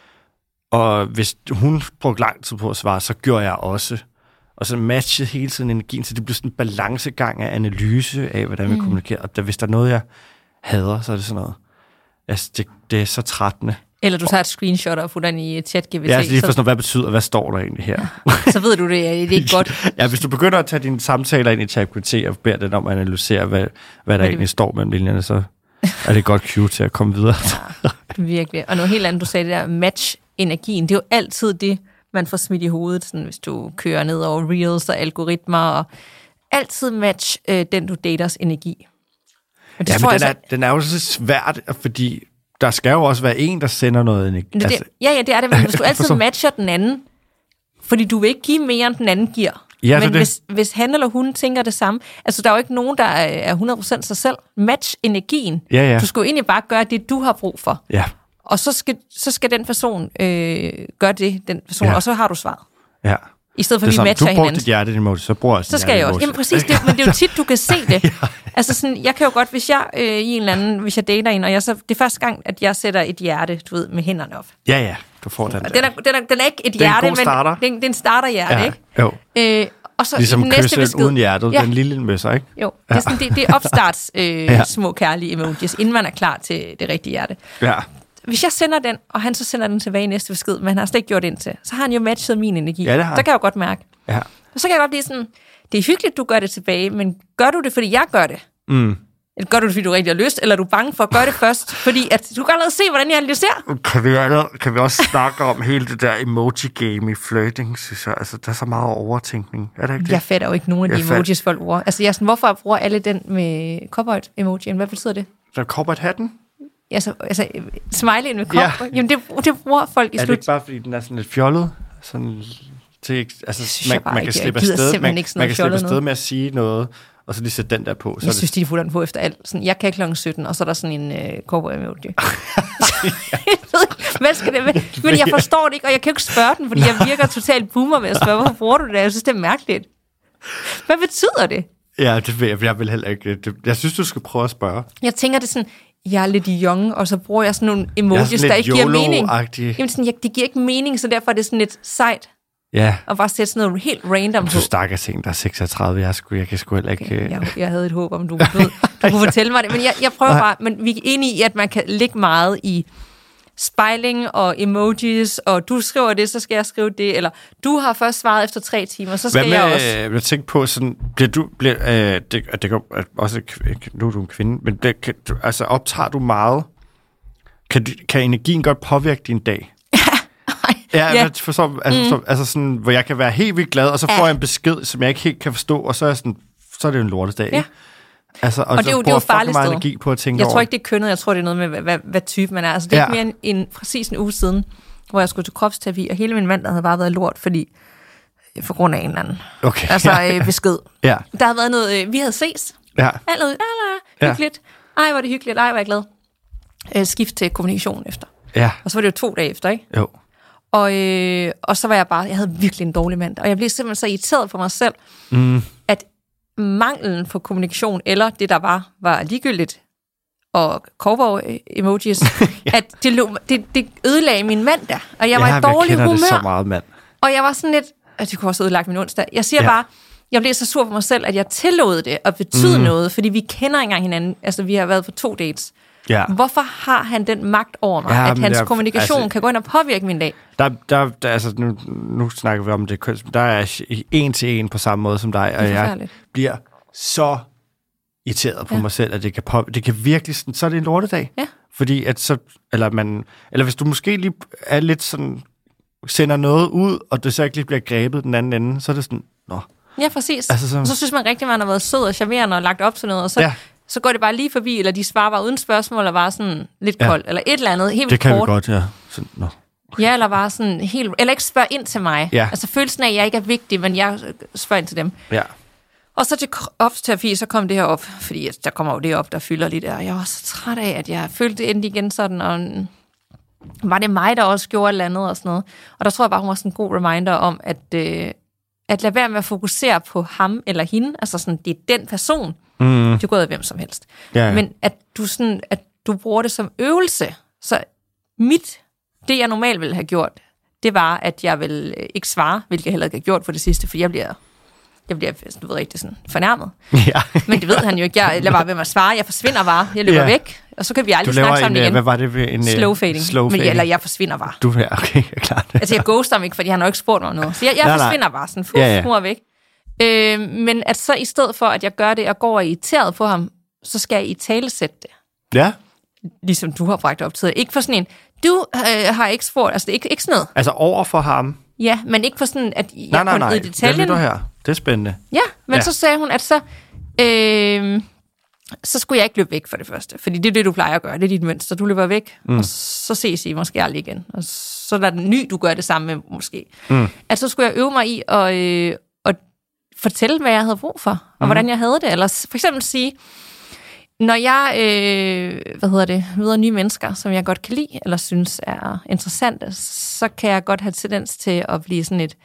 S2: Og hvis hun brugte lang tid på at svare, så gjorde jeg også. Og så matchede hele tiden energien, så det blev sådan en balancegang af analyse af, hvordan vi mm. kommunikerer. Og der, hvis der er noget, jeg hader, så er det sådan noget. Altså, det, det er så trættende.
S1: Eller du tager et screenshot og putter den i ChatGPT.
S2: Ja, altså lige for sådan, hvad betyder, hvad står der egentlig her?
S1: Ja, så ved du det, det er ikke godt.
S2: Ja, hvis du begynder at tage dine samtaler ind i ChatGPT og beder den om at analysere, hvad, hvad der egentlig det... står mellem linjerne, så er det godt cue til at komme videre.
S1: Ja, virkelig. Og noget helt andet, du sagde det der, match-energien, det er jo altid det, man får smidt i hovedet, sådan, hvis du kører ned over reels og algoritmer, og altid match øh, den, du daters energi. Og det
S2: ja, men den,
S1: så...
S2: er, den er jo så svært, fordi der skal jo også være en, der sender noget energi.
S1: Det, altså, ja, ja, det er det, men hvis du altid matcher den anden, fordi du vil ikke give mere, end den anden giver.
S2: Ja,
S1: men
S2: det.
S1: Hvis, hvis han eller hun tænker det samme, altså der er jo ikke nogen, der er hundrede procent sig selv. Match energien.
S2: Ja, ja.
S1: Du skal jo egentlig bare gøre det, du har brug for.
S2: Ja.
S1: Og så skal, så skal den person øh, gøre det, den person, ja. og så har du svaret.
S2: Ja.
S1: I stedet for, at vi matcher hinanden.
S2: Du bruger dit hjerte emoji, så bruger jeg
S1: Så skal jeg også. Jamen præcis, det, men det er jo tit, du kan se det. Ja. Altså sådan, jeg kan jo godt, hvis jeg øh, i en eller anden, hvis jeg dater en, og jeg så, det er første gang, at jeg sætter et hjerte, du ved, med hænderne op.
S2: Ja, ja, du får den der.
S1: Den er, den er, den er ikke et
S2: det er
S1: hjerte,
S2: en god starter.
S1: men det er en starterhjerte,
S2: ja.
S1: ikke?
S2: Jo.
S1: Øh, og så
S2: ligesom
S1: den næste
S2: kysse uden hjertet, ja. Den lille møsser, ikke?
S1: Jo, det er, sådan, det, det er opstarts øh, ja. små kærlige emojis, inden man er klar til det rigtige hjerte.
S2: Ja.
S1: Hvis jeg sender den, og han så sender den tilbage i næste besked, men han har slet ikke gjort det indtil, så har han jo matchet min energi.
S2: Ja, det har.
S1: Der kan jeg jo godt mærke.
S2: Ja.
S1: Og så kan jeg godt blive sådan, det er hyggeligt, du gør det tilbage, men gør du det, fordi jeg gør det?
S2: Mm.
S1: Eller gør du det, fordi du rigtig har lyst, eller er du bange for at gøre det først? Fordi at, du kan allerede se, hvordan jeg analyserer.
S2: Kan vi, allerede, kan vi også snakke om hele det der emoji-game i flirting, synes jeg? Altså, der er så meget overtænkning. Er det ikke det?
S1: Jeg fatter jo ikke nogen af de
S2: jeg
S1: emojis, folk bruger. Altså, jeg er sådan, hvorfor bruger alle den med cowboy-emojien? Hvad betyder det?
S2: Så cowboy-hatten?
S1: Altså, altså smiley'en med cowboy? Ja. Jamen, det, det bruger folk i
S2: er
S1: slut.
S2: Er det ikke bare, fordi den er sådan lidt fjollet? Sådan Til, altså,
S1: man,
S2: man, man kan slippe afsted, man, man kan slippe afsted med at sige noget, og så lige sætte den der på. Så
S1: jeg synes,
S2: det...
S1: de er fuldt på efter alt. Sådan, jeg kan klokken sytten, og så er der sådan en uh, cowboy-emoji. Hvad skal det være? Men jeg forstår det ikke, og jeg kan jo ikke spørge den, fordi jeg virker totalt boomer ved at spørge, hvorfor bruger du det? Jeg synes, det er mærkeligt. Hvad betyder det?
S2: Ja, det vil jeg, jeg vil heller ikke. Det, jeg synes, du skal prøve at spørge.
S1: Jeg tænker, det er sådan, jeg er lidt young, og så bruger jeg sådan nogle emojis, der ikke giver mening. Jamen sådan, jeg, det giver ikke mening, så derfor er det sådan lidt sejt.
S2: Ja.
S1: Og bare sætte sådan noget helt random på.
S2: Du stakker ting, der er seksogtredive. Jeg, skulle, jeg kan sgu heller ikke...
S1: Okay, jeg, jeg havde et håb om, du, du, du kunne fortælle mig det. Men jeg, jeg prøver Nej. bare... Men vi er enige i, at man kan ligge meget i spejling og emojis, og du skriver det, så skal jeg skrive det. Eller du har først svaret efter tre timer, så skal
S2: Hvad med,
S1: jeg også...
S2: Jeg tænker på sådan... Bliver du... Bliver, øh, det, det kan også... Nu er du en kvinde, men det, kan, du, altså optager du meget... Kan, kan energien godt påvirke din dag? Ja, ja. Forstår, altså, mm. forstår, altså sådan, hvor jeg kan være helt vildt glad, og så får ja. jeg en besked, som jeg ikke helt kan forstå, og så er, sådan, så er det jo en lortedag. Ja. Altså, og, og det er jo, det er jo farligt meget energi på at tænke
S1: Jeg
S2: over.
S1: tror ikke, det er kønnet, jeg tror, det er noget med, hvad, hvad, hvad type man er. Altså, det er ja. ikke mere end en, præcis en uge siden, hvor jeg skulle til kropsterapi, og hele min mand, der havde bare været lort, fordi for grund af en eller anden
S2: okay.
S1: altså, øh, besked.
S2: ja.
S1: Der havde været noget, øh, vi havde ses.
S2: Ja.
S1: Alt noget, hyggeligt. Ja. Ej, hvor det hyggeligt. Ej, hvor jeg glad. Øh, skift til kommunikation efter.
S2: Ja.
S1: Og så var det jo to dage efter, ikke?
S2: Jo.
S1: Og, øh, og så var jeg bare, jeg havde virkelig en dårlig mand, og jeg blev simpelthen så irriteret på mig selv,
S2: mm.
S1: at manglen på kommunikation, eller det der var, var ligegyldigt, og cowboy-emojis, ja. at det, lå, det, det ødelagde min mand der, og jeg
S2: ja,
S1: var i dårlig humør.
S2: Det så meget, mand.
S1: Og jeg var sådan lidt, at det kunne også ødelagt min onsdag. Jeg siger ja. bare, jeg blev så sur på mig selv, at jeg tillod det at betyde mm. noget, fordi vi kender ikke engang hinanden, altså vi har været på to dates.
S2: Ja.
S1: Hvorfor har han den magt over mig, ja, at hans der, kommunikation altså, kan gå ind og påvirke min dag?
S2: Der, der, der altså nu, nu snakker vi om det, der er en til en på samme måde som dig, og jeg bliver så irriteret på ja. mig selv, at det kan, på, det kan virkelig, så er det en lortedag.
S1: Ja.
S2: Fordi at så, eller man, eller hvis du måske lige er lidt sådan, sender noget ud, og det så ikke lige bliver grebet den anden ende, så er det sådan, nå.
S1: Ja, præcis. Altså, så, så synes man rigtig, man har været sød og charmerende og lagt op til noget, og så... Ja. Så går det bare lige forbi, eller de svarer bare uden spørgsmål, eller bare sådan lidt koldt, ja. eller et eller andet, helt
S2: det kan
S1: kort.
S2: vi godt, ja. Så, no. okay.
S1: Ja, eller bare sådan helt, eller ikke spørg ind til mig.
S2: Ja.
S1: Altså følelsen af, at jeg ikke er vigtig, men jeg spørger ind til dem.
S2: Ja.
S1: Og så til kropsterapi, så kom det her op, fordi der kommer jo det op, der fylder lidt, og jeg var så træt af, at jeg følte det endelig igen sådan, og var det mig, der også gjorde et eller andet og sådan noget. Og der tror jeg bare, hun var sådan en god reminder om, at, øh, at lade være med at fokusere på ham eller hende, altså sådan, det er den person.
S2: Mm.
S1: Det går af hvem som helst.
S2: Ja, ja.
S1: Men at du, sådan, at du bruger det som øvelse. Så mit, det jeg normalt ville have gjort, det var, at jeg vil ikke svare, hvilket jeg heller ikke har gjort for det sidste, for jeg bliver, jeg bliver du ved rigtig sådan fornærmet.
S2: Ja.
S1: Men det ved han jo ikke. Jeg lader bare ved mig at svare. Jeg forsvinder bare. Jeg løber ja. væk. Og så kan vi aldrig snakke sammen
S2: en,
S1: igen.
S2: Hvad var det? En,
S1: slow fading.
S2: Slow fading.
S1: Men, eller jeg forsvinder bare.
S2: Du er okay, jeg klarer det.
S1: Altså jeg ghoster ham ikke, fordi han har ikke spurgt mig noget. Så jeg, jeg nej, forsvinder nej. bare sådan. Fuh, ja, ja. Mor væk. Øh, men at så i stedet for, at jeg gør det og går irriteret på ham, så skal jeg i talesætte det.
S2: Ja.
S1: Ligesom du har bragt op til. Ikke for sådan en, du øh, har ikke spurgt, altså det er ikke, ikke sådan noget.
S2: Altså over for ham?
S1: Ja, men ikke for sådan, at jeg
S2: nej, nej, nej.
S1: i detaljen.
S2: Nej, nej, her. Det er spændende.
S1: Ja, men ja. så sagde hun, at så, øh, så skulle jeg ikke løbe væk for det første. Fordi det er det, du plejer at gøre. Det er dit mønster. Du løber væk, mm. og så ses I måske aldrig igen. Og så er der den ny, du gør det samme med måske. Mm. At så skulle jeg øve mig i at... Øh, fortælle, hvad jeg havde brug for, og mm-hmm. hvordan jeg havde det. Eller for eksempel sige, når jeg øh, hvad hedder det, møder nye mennesker, som jeg godt kan lide, eller synes er interessante, så kan jeg godt have tendens til at blive sådan et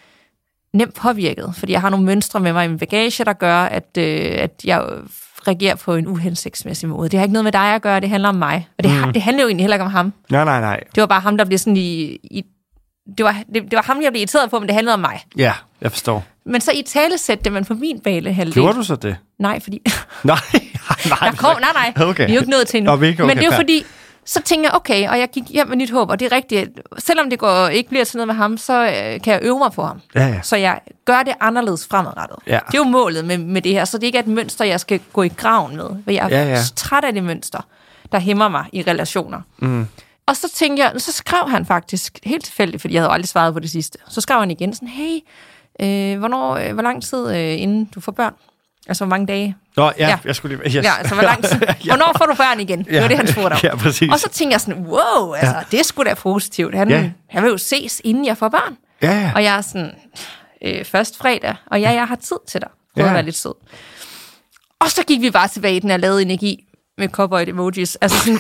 S1: nemt påvirket, fordi jeg har nogle mønstre med mig i min bagage, der gør, at, øh, at jeg reagerer på en uhensigtsmæssig måde. Det har ikke noget med dig at gøre, det handler om mig. Og det, mm. det handler jo egentlig heller ikke om ham.
S2: Nej, nej, nej.
S1: Det var bare ham, der blev sådan i... i det, var, det, det var ham, jeg blev irriteret på, men det handlede om mig.
S2: Ja, jeg forstår.
S1: Men så i talesæt det man på min bale halvdel.
S2: Gjorde du så det?
S1: Nej, fordi...
S2: nej, nej.
S1: Der kom, nej, nej. Okay. Vi er jo ikke nået til endnu.
S2: Nå, okay,
S1: men det er jo fordi, så tænker jeg, okay, og jeg gik hjem med nyt håb, og det er rigtigt. Selvom det går, ikke bliver til noget med ham, så øh, kan jeg øve mig på ham.
S2: Ja, ja.
S1: Så jeg gør det anderledes fremadrettet.
S2: Ja.
S1: Det er jo målet med, med det her, så det ikke er et mønster, jeg skal gå i graven med. For jeg er
S2: ja, ja.
S1: træt af det mønster, der hæmmer mig i relationer.
S2: Mm.
S1: Og så tænkte jeg, så skrev han faktisk, helt tilfældigt, fordi jeg havde aldrig svaret på det sidste, så skrev han igen sådan, hey, øh, hvornår, øh, hvor lang tid øh, inden du får børn? Altså, hvor mange dage?
S2: Nå, ja, ja. jeg skulle lige... Yes.
S1: Ja, altså, hvor lang tid? ja. Hvornår får du børn igen? Ja. Det var det, han spurgte om.
S2: Ja, præcis.
S1: Og så tænkte jeg sådan, wow, altså, ja. det er sgu da positivt. Han, ja. han vil jo ses, inden jeg får børn.
S2: Ja, ja.
S1: Og jeg er sådan, øh, først fredag, og ja, jeg har tid til dig. Prøv
S2: Ja.
S1: at være lidt sød. Og så gik vi bare tilbage i den her lavede energi med cowboy-emojis. Altså sådan...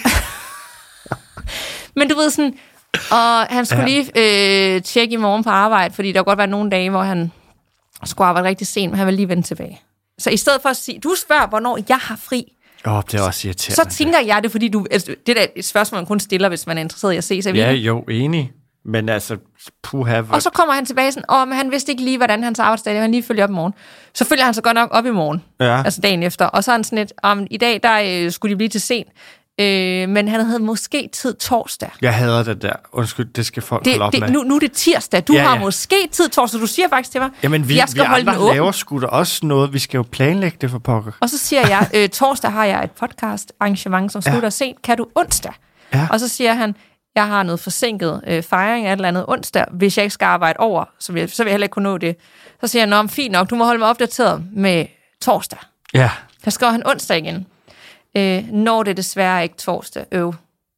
S1: Men du ved sådan... Og han skulle ja. lige øh, tjekke i morgen på arbejde, fordi der kunne godt være nogle dage, hvor han skulle arbejde rigtig sent, men han ville lige vende tilbage. Så i stedet for at sige, du spørger, hvornår jeg har fri,
S2: Åh, oh, det er også irriterende.
S1: så tænker jeg det, fordi du... Altså, det er et spørgsmål, man kun stiller, hvis man er interesseret i at se sig.
S2: Ja, jo, enig. Men altså, puha. Hvor...
S1: Og så kommer han tilbage sådan, åh, men han vidste ikke lige, hvordan hans arbejdsdag er, han lige følger op i morgen. Så følger han så godt nok op i morgen,
S2: ja.
S1: altså dagen efter. Og så er han sådan lidt, om i dag, der øh, skulle de blive til sent. Øh, men han havde måske tid torsdag.
S2: Jeg hader det der. Undskyld, det skal folk
S1: det,
S2: holde op
S1: det,
S2: med.
S1: Nu, nu er det tirsdag. Du
S2: ja, ja.
S1: har måske tid torsdag. Du siger faktisk til mig,
S2: jamen, vi,
S1: jeg skal
S2: vi
S1: holde den åben.
S2: laver sgu da også noget. Vi skal jo planlægge det for pokker.
S1: Og så siger jeg, øh, torsdag har jeg et podcast arrangement, som slutter ja. sent. Kan du onsdag?
S2: Ja.
S1: Og så siger han, jeg har noget forsinket øh, fejring af et eller andet onsdag. Hvis jeg ikke skal arbejde over, så vil jeg, så vil jeg heller ikke kunne nå det. Så siger han, nå, fint nok, du må holde mig opdateret med torsdag.
S2: Ja.
S1: Der skriver han onsdag igen. Øh, når det desværre ikke torsdag. Øv.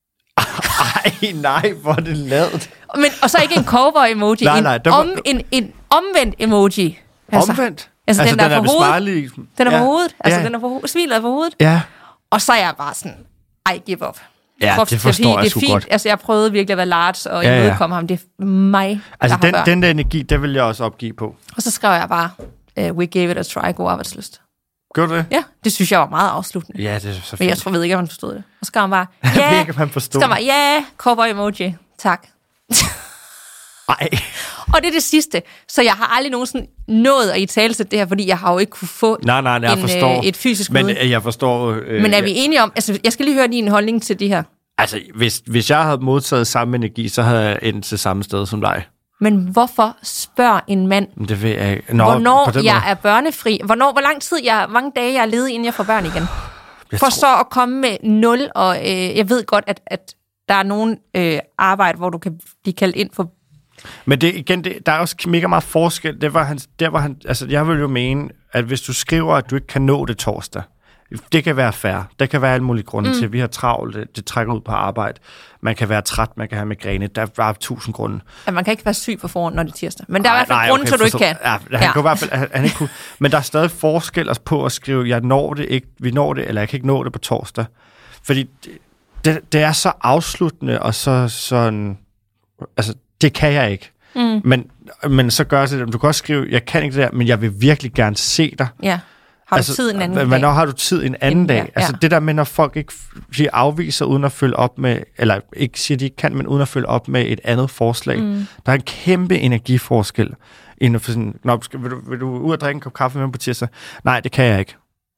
S2: Ej, nej, hvor er det lavet.
S1: Men, og så ikke en cowboy-emoji,
S2: nej,
S1: en,
S2: nej, var...
S1: om, en, en omvendt emoji. Altså,
S2: omvendt?
S1: Altså, altså den,
S2: den
S1: der
S2: er
S1: på hovedet.
S2: besvarlig.
S1: Den er
S2: ja.
S1: på hovedet. Altså,
S2: ja.
S1: den er på hovedet. Smilet er på hovedet.
S2: Ja.
S1: Og så er jeg bare sådan, I give up.
S2: Ja,
S1: Krop,
S2: det forstår
S1: det er
S2: jeg sgu
S1: fint.
S2: godt.
S1: Altså, jeg prøvede virkelig at være large og
S2: ja, ja.
S1: imødekomme ham. Det er mig,
S2: altså,
S1: der
S2: den,
S1: har
S2: den der energi, det vil jeg også opgive på.
S1: Og så skrev jeg bare, uh, we gave it a try, god arbejdslyst.
S2: Gjorde du det?
S1: Ja, det synes jeg var meget afsluttende.
S2: Ja, det er så fint.
S1: Men jeg tror, jeg ved ikke, om han forstod det. Og så skrev han bare, ja,
S2: jeg ved ikke, om han forstod
S1: det. Så skrev han bare, ja, cowboy emoji, tak.
S2: Ej.
S1: Og det er det sidste. Så jeg har aldrig nogensinde nået at italesætte det her, fordi jeg har jo ikke kunne få
S2: nej, nej, nej, jeg
S1: en,
S2: forstår.
S1: øh, et fysisk
S2: Men
S1: møde.
S2: øh, jeg forstår... Øh,
S1: Men er vi enige om... Altså, jeg skal lige høre din holdning til det her.
S2: Altså, hvis, hvis jeg havde modtaget samme energi, så havde jeg endt til samme sted som dig.
S1: Men hvorfor spørger en mand,
S2: Men det ved jeg ikke. Nå,
S1: hvornår jeg måde. er børnefri? Hvornår, hvor lang tid jeg... Hvor mange dage jeg er ledig, inden jeg får børn igen?
S2: Jeg
S1: For
S2: tror...
S1: så at komme med nul, og øh, jeg ved godt, at, at der er nogen øh, arbejde, hvor du kan blive kaldt ind for...
S2: Men det, igen, det, der er også mega meget forskel. Det var han, der var han, altså, jeg vil jo mene, at hvis du skriver, at du ikke kan nå det torsdag, det kan være fair. Der kan være alle mulige grunde mm. til, at vi har travlt, det, det trækker ud på arbejde. Man kan være træt, man kan have migræne. Der er bare tusind grunde.
S1: Ja, man kan ikke være syg på forhånd, når det er tirsdag. Men der er i hvert fald
S2: nej,
S1: grund
S2: okay,
S1: til, at du ikke kan.
S2: Ja, han
S1: ja.
S2: kunne i hvert fald, han, han ikke kunne. Men der er stadig forskel på at skrive, jeg når det ikke, vi når det, eller jeg kan ikke nå det på torsdag. Fordi det, det, det er så afsluttende, og så sådan, altså, det kan jeg ikke. Mm. Men, men så gør det, du kan også skrive, jeg kan ikke det der, men jeg vil virkelig gerne se dig.
S1: Ja. Har du
S2: altså,
S1: tid en anden dag?
S2: Hvornår har du tid en anden dag?
S1: Ja, ja.
S2: Altså det der med, når folk ikke de afviser uden at følge op med, eller ikke siger, de ikke kan, men uden at følge op med et andet forslag. Mm. Der er en kæmpe energiforskel. Inden for sådan, Nå, skal, vil, du, vil du ud og drikke en kop kaffe med på tirsdag? Nej, det kan jeg ikke.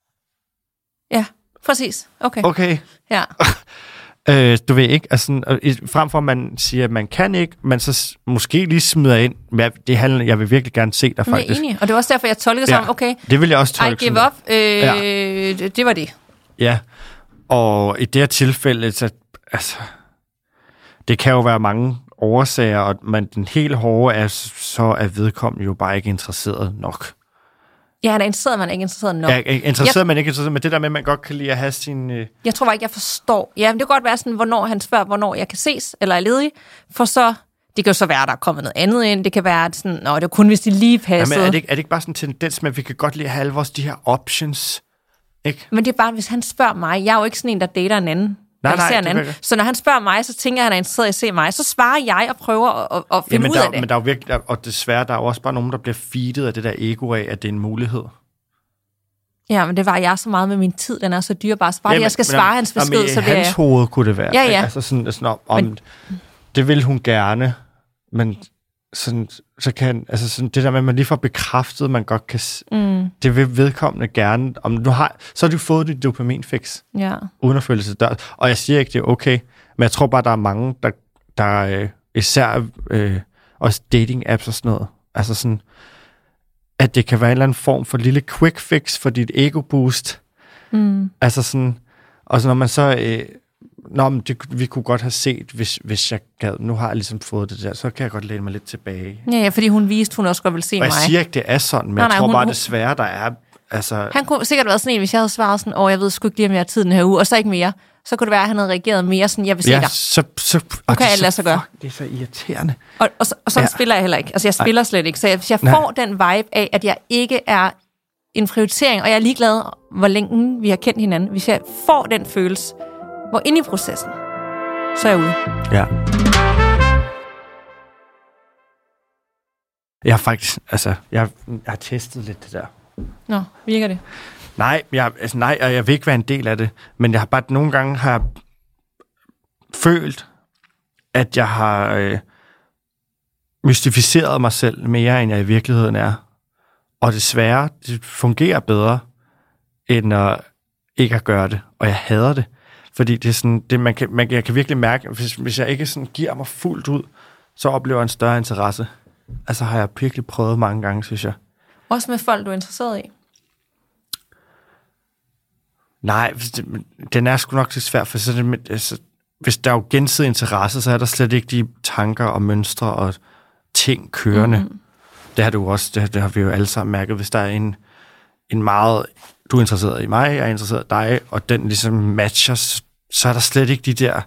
S1: Ja, præcis. Okay.
S2: Okay.
S1: Ja.
S2: Øh, du ved ikke, altså, frem for at man siger, at man kan ikke, men så måske lige smider ind, det handler, jeg vil virkelig gerne se dig faktisk.
S1: Jeg er enig, og det var også derfor, jeg tolkede
S2: ja,
S1: som, okay,
S2: det vil jeg også tolke
S1: I give up, øh,
S2: ja.
S1: det, det var det.
S2: Ja, og i det her tilfælde, så, altså, det kan jo være mange årsager, og man, den helt hårde er, så er vedkommende jo bare ikke interesseret nok.
S1: Ja, han er interesseret, man er ikke interesseret nok.
S2: Ja, interesseret, jeg, man er ikke interesseret, men det der med, at man godt kan lide at have sin... Øh...
S1: Jeg tror bare ikke, jeg forstår. Ja, det kan godt være sådan, hvornår han spørger, hvornår jeg kan ses, eller er ledig, for så... Det kan jo så være, der er kommet noget andet ind. Det kan være sådan, nå, det er kun, hvis de lige passede.
S2: Ja, men er det, ikke, er det ikke bare sådan en tendens med, at vi kan godt lide at have alle vores de her options? Ikke?
S1: Men det er bare, hvis han spørger mig. Jeg er jo ikke sådan en, der dater en anden. Nej, nej, en anden. Så når han spørger mig, så tænker jeg, at han er interesseret i at se mig. Så svarer jeg og prøver at, at finde
S2: ja,
S1: ud
S2: der,
S1: af det.
S2: Men der er jo virkelig, og desværre, der er jo også bare nogen, der bliver feedet af det der ego af, at det er en mulighed.
S1: Ja, men det var jeg så meget med min tid. Den er så dyrbar. Så bare
S2: ja,
S1: det, jeg skal svare hans besked,
S2: jamen,
S1: så bliver
S2: hans
S1: jeg...
S2: hoved kunne det være.
S1: Ja, ja.
S2: Altså sådan, sådan om, men... det vil hun gerne, men sådan, så kan, altså sådan, det der med, at man lige får bekræftet, man godt kan... Mm. Det vil vedkommende gerne. Om du har, så har du fået dit dopaminfix.
S1: Ja.
S2: Uden at føle sig dør. Og jeg siger ikke, det er okay, men jeg tror bare, der er mange, der, der øh, især øh, også dating-apps og sådan noget, altså sådan, at det kan være en eller anden form for lille quick fix for dit ego-boost. Mm. Altså sådan, og så når man så... Øh, Nå, men det, vi kunne godt have set, hvis, hvis jeg gad. Nu har jeg ligesom fået det der, så kan jeg godt læne mig lidt tilbage.
S1: Ja, ja, fordi hun viste, hun også godt ville se
S2: og
S1: mig.
S2: Jeg siger ikke, det er sådan, men nej, jeg nej, tror hun, bare, det svære, der er... Altså...
S1: Han kunne sikkert været sådan en, hvis jeg havde svaret sådan, åh, jeg ved sgu ikke lige, om jeg har tid den her uge, og så ikke mere. så kunne det være, at han havde reageret mere sådan, jeg vil se
S2: ja,
S1: dig.
S2: Så, så,
S1: nu kan jeg lade sig gøre.
S2: Det er så irriterende.
S1: Og, og, og sådan ja. spiller jeg heller ikke. Altså, jeg spiller Ej. slet ikke. Så jeg, hvis jeg Nej. får den vibe af, at jeg ikke er en prioritering, og jeg er ligeglad, hvor længe vi har kendt hinanden, hvis jeg får den følelse, hvor inde i processen, så er jeg ude.
S2: Ja. Jeg har faktisk, altså, jeg, jeg har testet lidt det der.
S1: Nå, virker det?
S2: Nej, jeg, altså, nej, og jeg vil ikke være en del af det, men jeg har bare nogle gange har følt, at jeg har øh, mystificeret mig selv mere, end jeg i virkeligheden er. Og desværre, det fungerer bedre, end at ikke at gøre det. Og jeg hader det. Fordi det er sådan, det, man kan, man, jeg kan virkelig mærke, hvis, hvis jeg ikke sådan giver mig fuldt ud, så oplever jeg en større interesse. Altså har jeg virkelig prøvet mange gange, synes jeg.
S1: Også med folk, du er interesseret i?
S2: Nej, den er sgu nok så svært, for så det, altså, hvis der er jo gensidig interesse, så er der slet ikke de tanker og mønstre og ting kørende. Mm-hmm. Det har du også, det, det har vi jo alle sammen mærket. Hvis der er en, en meget, du er interesseret i mig, jeg er interesseret i dig, og den ligesom matcher, så er der slet ikke de der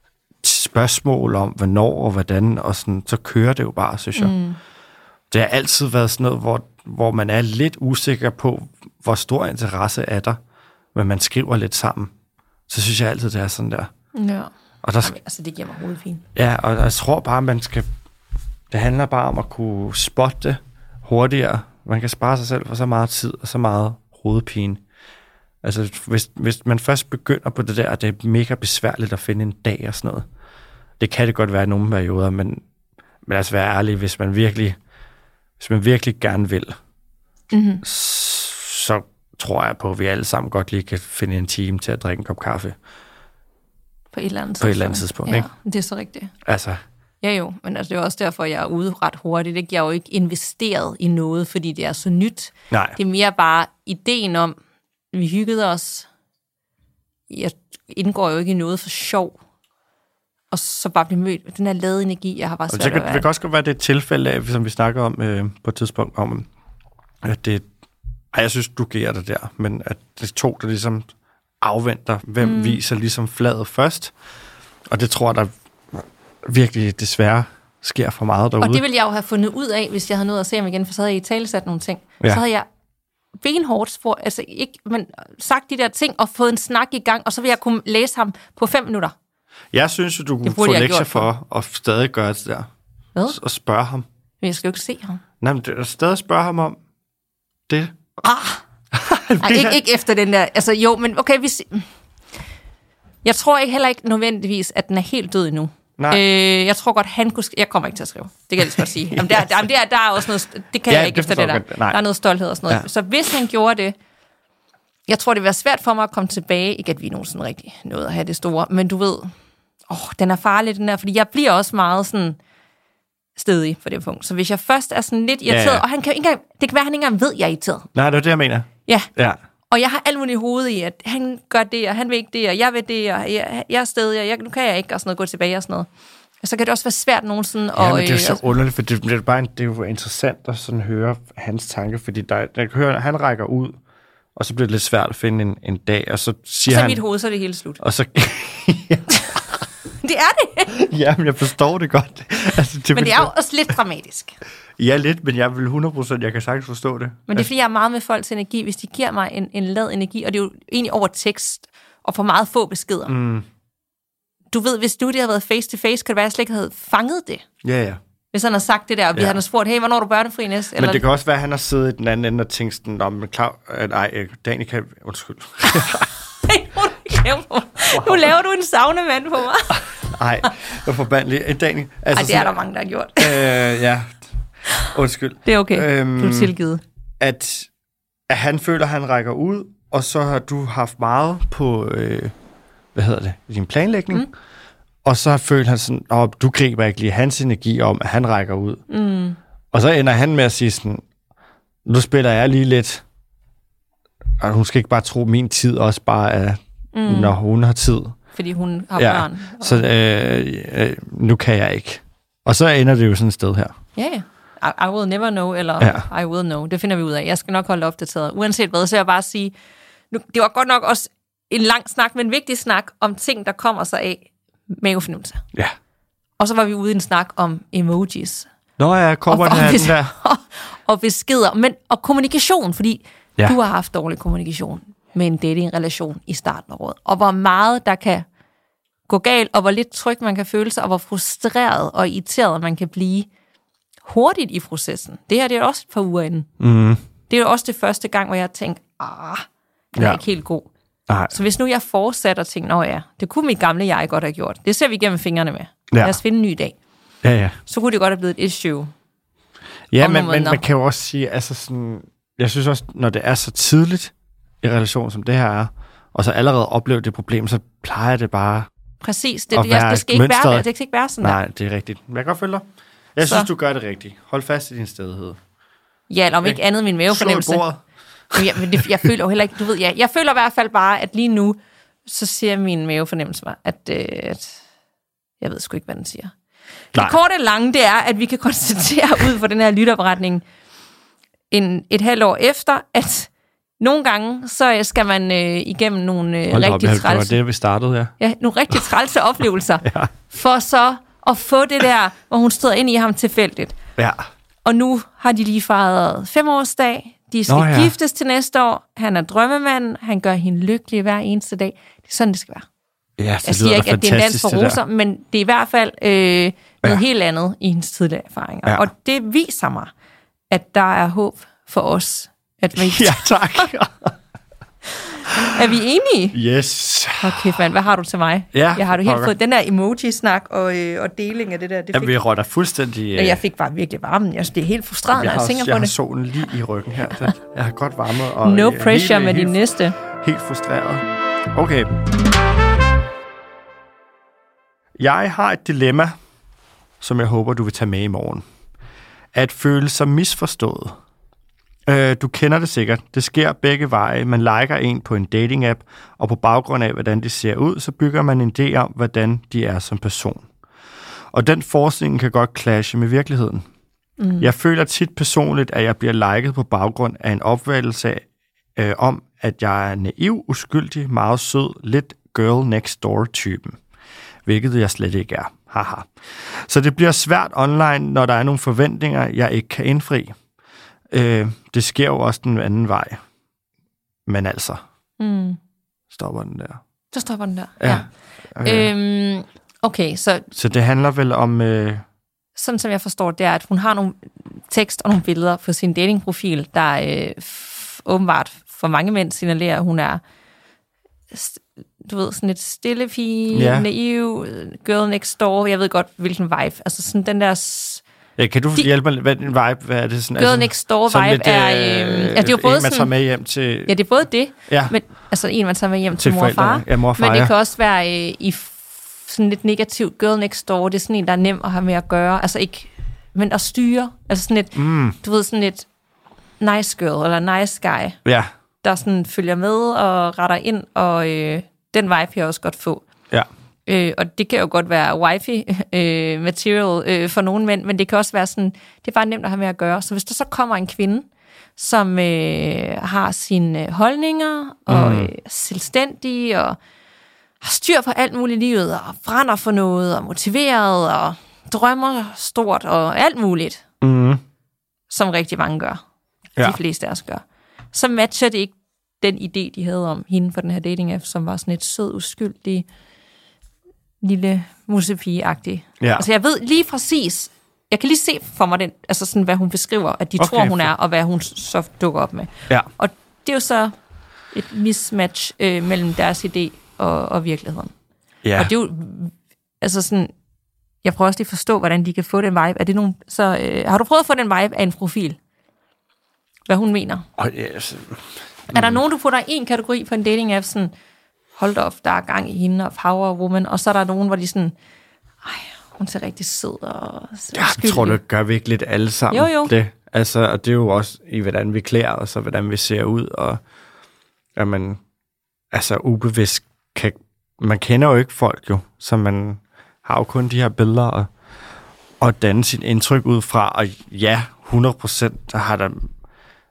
S2: spørgsmål om, hvornår og hvordan, og sådan, så kører det jo bare, synes jeg. Mm. Det har altid været sådan noget, hvor, hvor man er lidt usikker på, hvor stor interesse er der, men man skriver lidt sammen. Så synes jeg altid, det er sådan der.
S1: Ja,
S2: og der,
S1: Jamen, altså det giver mig hovedet fint.
S2: Ja, og jeg tror bare, man skal, det handler bare om at kunne spotte det hurtigere. Man kan spare sig selv for så meget tid og så meget hovedpine. Altså, hvis, hvis man først begynder på det der, at det er mega besværligt at finde en dag og sådan noget. Det kan det godt være i nogle perioder, men, men altså være ærlig, hvis man virkelig, hvis man virkelig gerne vil, mm-hmm. så tror jeg på, at vi alle sammen godt lige kan finde en time til at drikke en kop kaffe.
S1: På et eller andet
S2: tidspunkt. På et eller andet tidspunkt,
S1: ja,
S2: ikke?
S1: Det er så rigtigt.
S2: Altså.
S1: Ja jo, men altså, det er også derfor, jeg er ude ret hurtigt. Ikke? Jeg er jo ikke investeret i noget, fordi det er så nyt.
S2: Nej.
S1: Det er mere bare ideen om, vi hyggede os. Jeg indgår jo ikke i noget for sjov. Og så bare blive mødt. Den her lade energi, jeg har bare svært
S2: at være.
S1: Det
S2: kan også godt være det tilfælde af, som vi snakker om øh, på et tidspunkt, om at det, ej, jeg synes, du giver det der, men at det er to, der ligesom afventer, hvem mm. viser ligesom fladet først. Og det tror jeg, der virkelig desværre sker for meget derude.
S1: Og det ville jeg jo have fundet ud af, hvis jeg havde nået at se ham igen, for så havde jeg i tale sat nogle ting.
S2: Ja.
S1: Så havde jeg benhårdt spurgt, altså ikke, men sagt de der ting og fået en snak i gang, og så ville jeg kunne læse ham på fem minutter.
S2: Jeg synes jo, du kunne få lektier for at stadig gøre det der.
S1: Hvad?
S2: Og spørge ham.
S1: Men jeg skal jo ikke se ham.
S2: Nej, men det er stadig spørge ham om det.
S1: Ah! Ej, ikke, ikke efter den der, altså jo, men okay, hvis... Jeg tror ikke heller ikke nødvendigvis, at den er helt død endnu.
S2: Nej.
S1: Øh, jeg tror godt, han kunne... Sk- jeg kommer ikke til at skrive. Det kan jeg lige så godt sige. Jamen, der, der, der, der er også noget... Det kan ja, jeg ikke efter det der. Der er noget stolthed og sådan noget. Ja. Så hvis han gjorde det... Jeg tror, det var svært for mig at komme tilbage. Ikke, at vi nogensinde rigtig nåede at have det store. Men du ved... Åh, den er farlig, den der. Fordi jeg bliver også meget sådan... stedig på det punkt. Så hvis jeg først er sådan lidt irriteret... Ja, ja. Og han kan ikke engang... Det kan være, at han ikke engang ved, at jeg er irriteret.
S2: Nej, det er det, jeg mener.
S1: Ja.
S2: Ja.
S1: Og jeg har alt muligt i hovedet i, at han gør det, og han vil ikke det, og jeg vil det, og jeg, jeg er stedig, og jeg, nu kan jeg ikke, og sådan noget, gå tilbage og sådan noget. Og så kan det også være svært nogensinde.
S2: Ja,
S1: og,
S2: men det er så
S1: øh,
S2: underligt, for det, det, er bare en, det er jo interessant at sådan høre hans tanke, fordi der, der kan høre, han rækker ud, og så bliver det lidt svært at finde en, en dag, og så siger
S1: og så
S2: han...
S1: i mit hoved, så er det hele slut.
S2: Og så...
S1: Det er det!
S2: Jamen, jeg forstår det godt. Altså, det
S1: men det er jo også lidt dramatisk.
S2: Ja, lidt, men jeg vil hundrede procent, jeg kan sagtens forstå det.
S1: Men det er, fordi jeg er meget med folks energi. Hvis de giver mig en, en lad energi, og det er jo egentlig over tekst, og for meget få beskeder. Mm. Du ved, hvis du det havde været face to face, kan det være, at jeg slet ikke havde fanget det.
S2: Ja, ja.
S1: Hvis han har sagt det der, og vi ja. har spurgt, hey, hvornår er du børnefri næste?
S2: Men det kan også være, at han har siddet i den anden ende og tænkt sådan, om men klar, nej, Danica, undskyld.
S1: Nu laver du en saunemand på mig.
S2: Nej, jeg får bandelig. Danica. Altså,
S1: Ej, det er der mange, der har gjort.
S2: øh, ja, undskyld.
S1: Det er okay, øhm, du er tilgivet.
S2: At, at han føler, at han rækker ud, og så har du haft meget på, øh, hvad hedder det, din planlægning, mm. og så føler han sådan, åh, du griber ikke lige hans energi om, at han rækker ud. Mm. Og så ender han med at sige sådan, nu spiller jeg lige lidt, og hun skal ikke bare tro, min tid også bare er, mm. når hun har tid.
S1: Fordi hun har
S2: ja,
S1: børn. Og...
S2: Så øh, øh, nu kan jeg ikke. Og så ender det jo sådan et sted her.
S1: Ja, yeah. I, I will never know, eller ja. I will know. Det finder vi ud af. Jeg skal nok holde opdateret. Uanset hvad, så jeg bare sige, nu, det var godt nok også en lang snak, men en vigtig snak om ting, der kommer sig af mavefornemmelse.
S2: Ja.
S1: Og så var vi ude i en snak om emojis.
S2: Nå ja, kommer den her, den der.
S1: Og, og beskeder, men, og kommunikation, fordi
S2: ja.
S1: du har haft dårlig kommunikation med en dating-relation i starten af året. Og hvor meget der kan gå galt, og hvor lidt tryg man kan føle sig, og hvor frustreret og irriteret man kan blive hurtigt i processen. Det her det er også et par uger inden.
S2: Mm.
S1: Det er jo også det første gang, hvor jeg tænkte, ah, den er
S2: ja.
S1: ikke helt god.
S2: Nej.
S1: Så hvis nu jeg fortsætter og tænker, nå ja, det kunne mit gamle jeg godt have gjort. Det ser vi igennem fingrene med. Ja. Lad os finde en ny dag.
S2: Ja, ja.
S1: Så kunne det godt have blevet et issue.
S2: Ja, men, men man kan jo også sige, altså sådan, jeg synes også, når det er så tidligt i relation, som det her er, og så allerede opleve det problem, så plejer det bare
S1: Præcis. Det, jeg, det, skal ikke være, det skal ikke være sådan der.
S2: Nej, det er rigtigt. Men jeg kan godt følge dig. Jeg så. synes, du gør det rigtigt. Hold fast i din stedighed.
S1: Ja, eller om ikke andet min mavefornemmelse. Men jeg, men det, jeg føler jo heller ikke, du ved, ja, jeg føler i hvert fald bare, at lige nu, så siger min mavefornemmelse mig, at, øh, at jeg ved sgu ikke, hvad den siger. Nej. Det korte og lange, det er, at vi kan konstatere ud fra den her lytterberetning en, et halvt år efter, at nogle gange, så skal man øh, igennem nogle øh, rigtig trælse...
S2: Det var det, vi startede, ja.
S1: Ja, nogle rigtig trælse oplevelser,
S2: ja.
S1: for så at få det der, hvor hun stod ind i ham tilfældigt.
S2: Ja.
S1: Og nu har de lige fejret femårsdag. De skal Nå, ja. giftes til næste år. Han er drømmemanden. Han gør hende lykkelig hver eneste dag. Det er sådan, det skal være.
S2: Ja, det
S1: jeg siger ikke, at det er en dans for roser, men det er i hvert fald øh, noget ja. helt andet i hendes tidligere erfaringer. Ja. Og det viser mig, at der er håb for os. At vi
S2: ja, tak.
S1: Er vi enige?
S2: Yes.
S1: Okay, fan, hvad har du til mig?
S2: Ja,
S1: jeg har du helt fået den der emoji-snak og, øh, og deling af det der. Det
S2: ja,
S1: fik...
S2: vi rører fuldstændig... Øh...
S1: Ja, jeg fik bare virkelig varmen. Jeg, det er helt frustrerende,
S2: jeg,
S1: jeg tænker
S2: også,
S1: på
S2: jeg
S1: det.
S2: Jeg har solen lige i ryggen her. Så jeg har godt varmet. Og
S1: no pressure
S2: helt,
S1: med
S2: helt,
S1: de næste.
S2: Helt frustreret. Okay. Jeg har et dilemma, som jeg håber, du vil tage med i morgen. At føle sig misforstået. Øh, du kender det sikkert. Det sker begge veje. Man liker en på en dating-app, og på baggrund af, hvordan de ser ud, så bygger man en idé om, hvordan de er som person. Og den forskning kan godt clashe med virkeligheden. Mm. Jeg føler tit personligt, at jeg bliver liket på baggrund af en opfattelse øh, om, at jeg er naiv, uskyldig, meget sød, lidt girl next door-typen. Hvilket jeg slet ikke er. Haha. Så det bliver svært online, når der er nogle forventninger, jeg ikke kan indfri. Øh, det sker jo også den anden vej. Men altså,
S1: mm.
S2: stopper den der.
S1: Så stopper den der,
S2: ja.
S1: ja.
S2: ja.
S1: Øhm, okay, så...
S2: Så det handler vel om... Øh...
S1: Sådan som jeg forstår, det er, at hun har nogle tekst og nogle billeder på sin datingprofil, der øh, f- åbenbart for mange mænd signalerer, at hun er... du ved, sådan et stille pige, ja. naiv, girl next door, jeg ved godt, hvilken vibe. Altså sådan den der...
S2: Ja, kan du de, hjælpe mig, hvad den vibe, hvad er det sådan?
S1: Girl altså, next door vibe lidt, er... Øh, altså, det er jo både
S2: en, man tager med hjem til...
S1: Ja, det er både det,
S2: ja.
S1: men, altså en, man tager med hjem til, til mor og far,
S2: ja, mor og far,
S1: men det
S2: ja.
S1: kan også være øh, i sådan lidt negativt girl next door, det er sådan en, der er nem at have med at gøre, altså ikke, men at styre, altså sådan et,
S2: mm.
S1: du ved, sådan et nice girl, eller nice guy,
S2: ja.
S1: der sådan følger med og retter ind, og øh, den vibe kan jeg også godt få.
S2: Ja.
S1: Øh, og det kan jo godt være wifi-material øh, øh, for nogle mænd, men det kan også være sådan, det er bare nemt at have med at gøre. Så hvis der så kommer en kvinde, som øh, har sine holdninger, og øh, selvstændig, og har styr på alt muligt i livet, og brænder for noget, og motiveret, og drømmer stort, og alt muligt,
S2: mm.
S1: som rigtig mange gør.
S2: Ja.
S1: De fleste af os gør. Så matcher det ikke den idé, de havde om hende på den her dating-app, som var sådan et sød, uskyldig, lille musepige-agtig.
S2: Ja.
S1: Altså jeg ved lige præcis, jeg kan lige se for mig den, altså sådan, hvad hun beskriver, at de okay, tror, hun er, og hvad hun så dukker op med.
S2: Ja.
S1: Og det er jo så et mismatch øh, mellem deres idé og, og virkeligheden.
S2: Ja.
S1: Og det er jo, altså sådan, jeg prøver også lige at forstå, hvordan de kan få den vibe. Er det nogen, så, øh, har du prøvet at få den vibe af en profil? Hvad hun mener?
S2: Oh, yes. mm.
S1: Er der nogen, du putter i en kategori på en dating-app, sådan, hold da op, der er gang i hende, og power woman, og så er der nogen, hvor de sådan, ej, hun ser rigtig sød og
S2: ja, jeg tror, det gør vi ikke lidt alle sammen.
S1: Jo, jo.
S2: Det. Altså, og det er jo også i, hvordan vi klæder os, og hvordan vi ser ud, og at man, altså ubevidst, kan, man kender jo ikke folk jo, så man har jo kun de her billeder, og, og danne sit indtryk ud fra, og ja, hundrede procent, der har der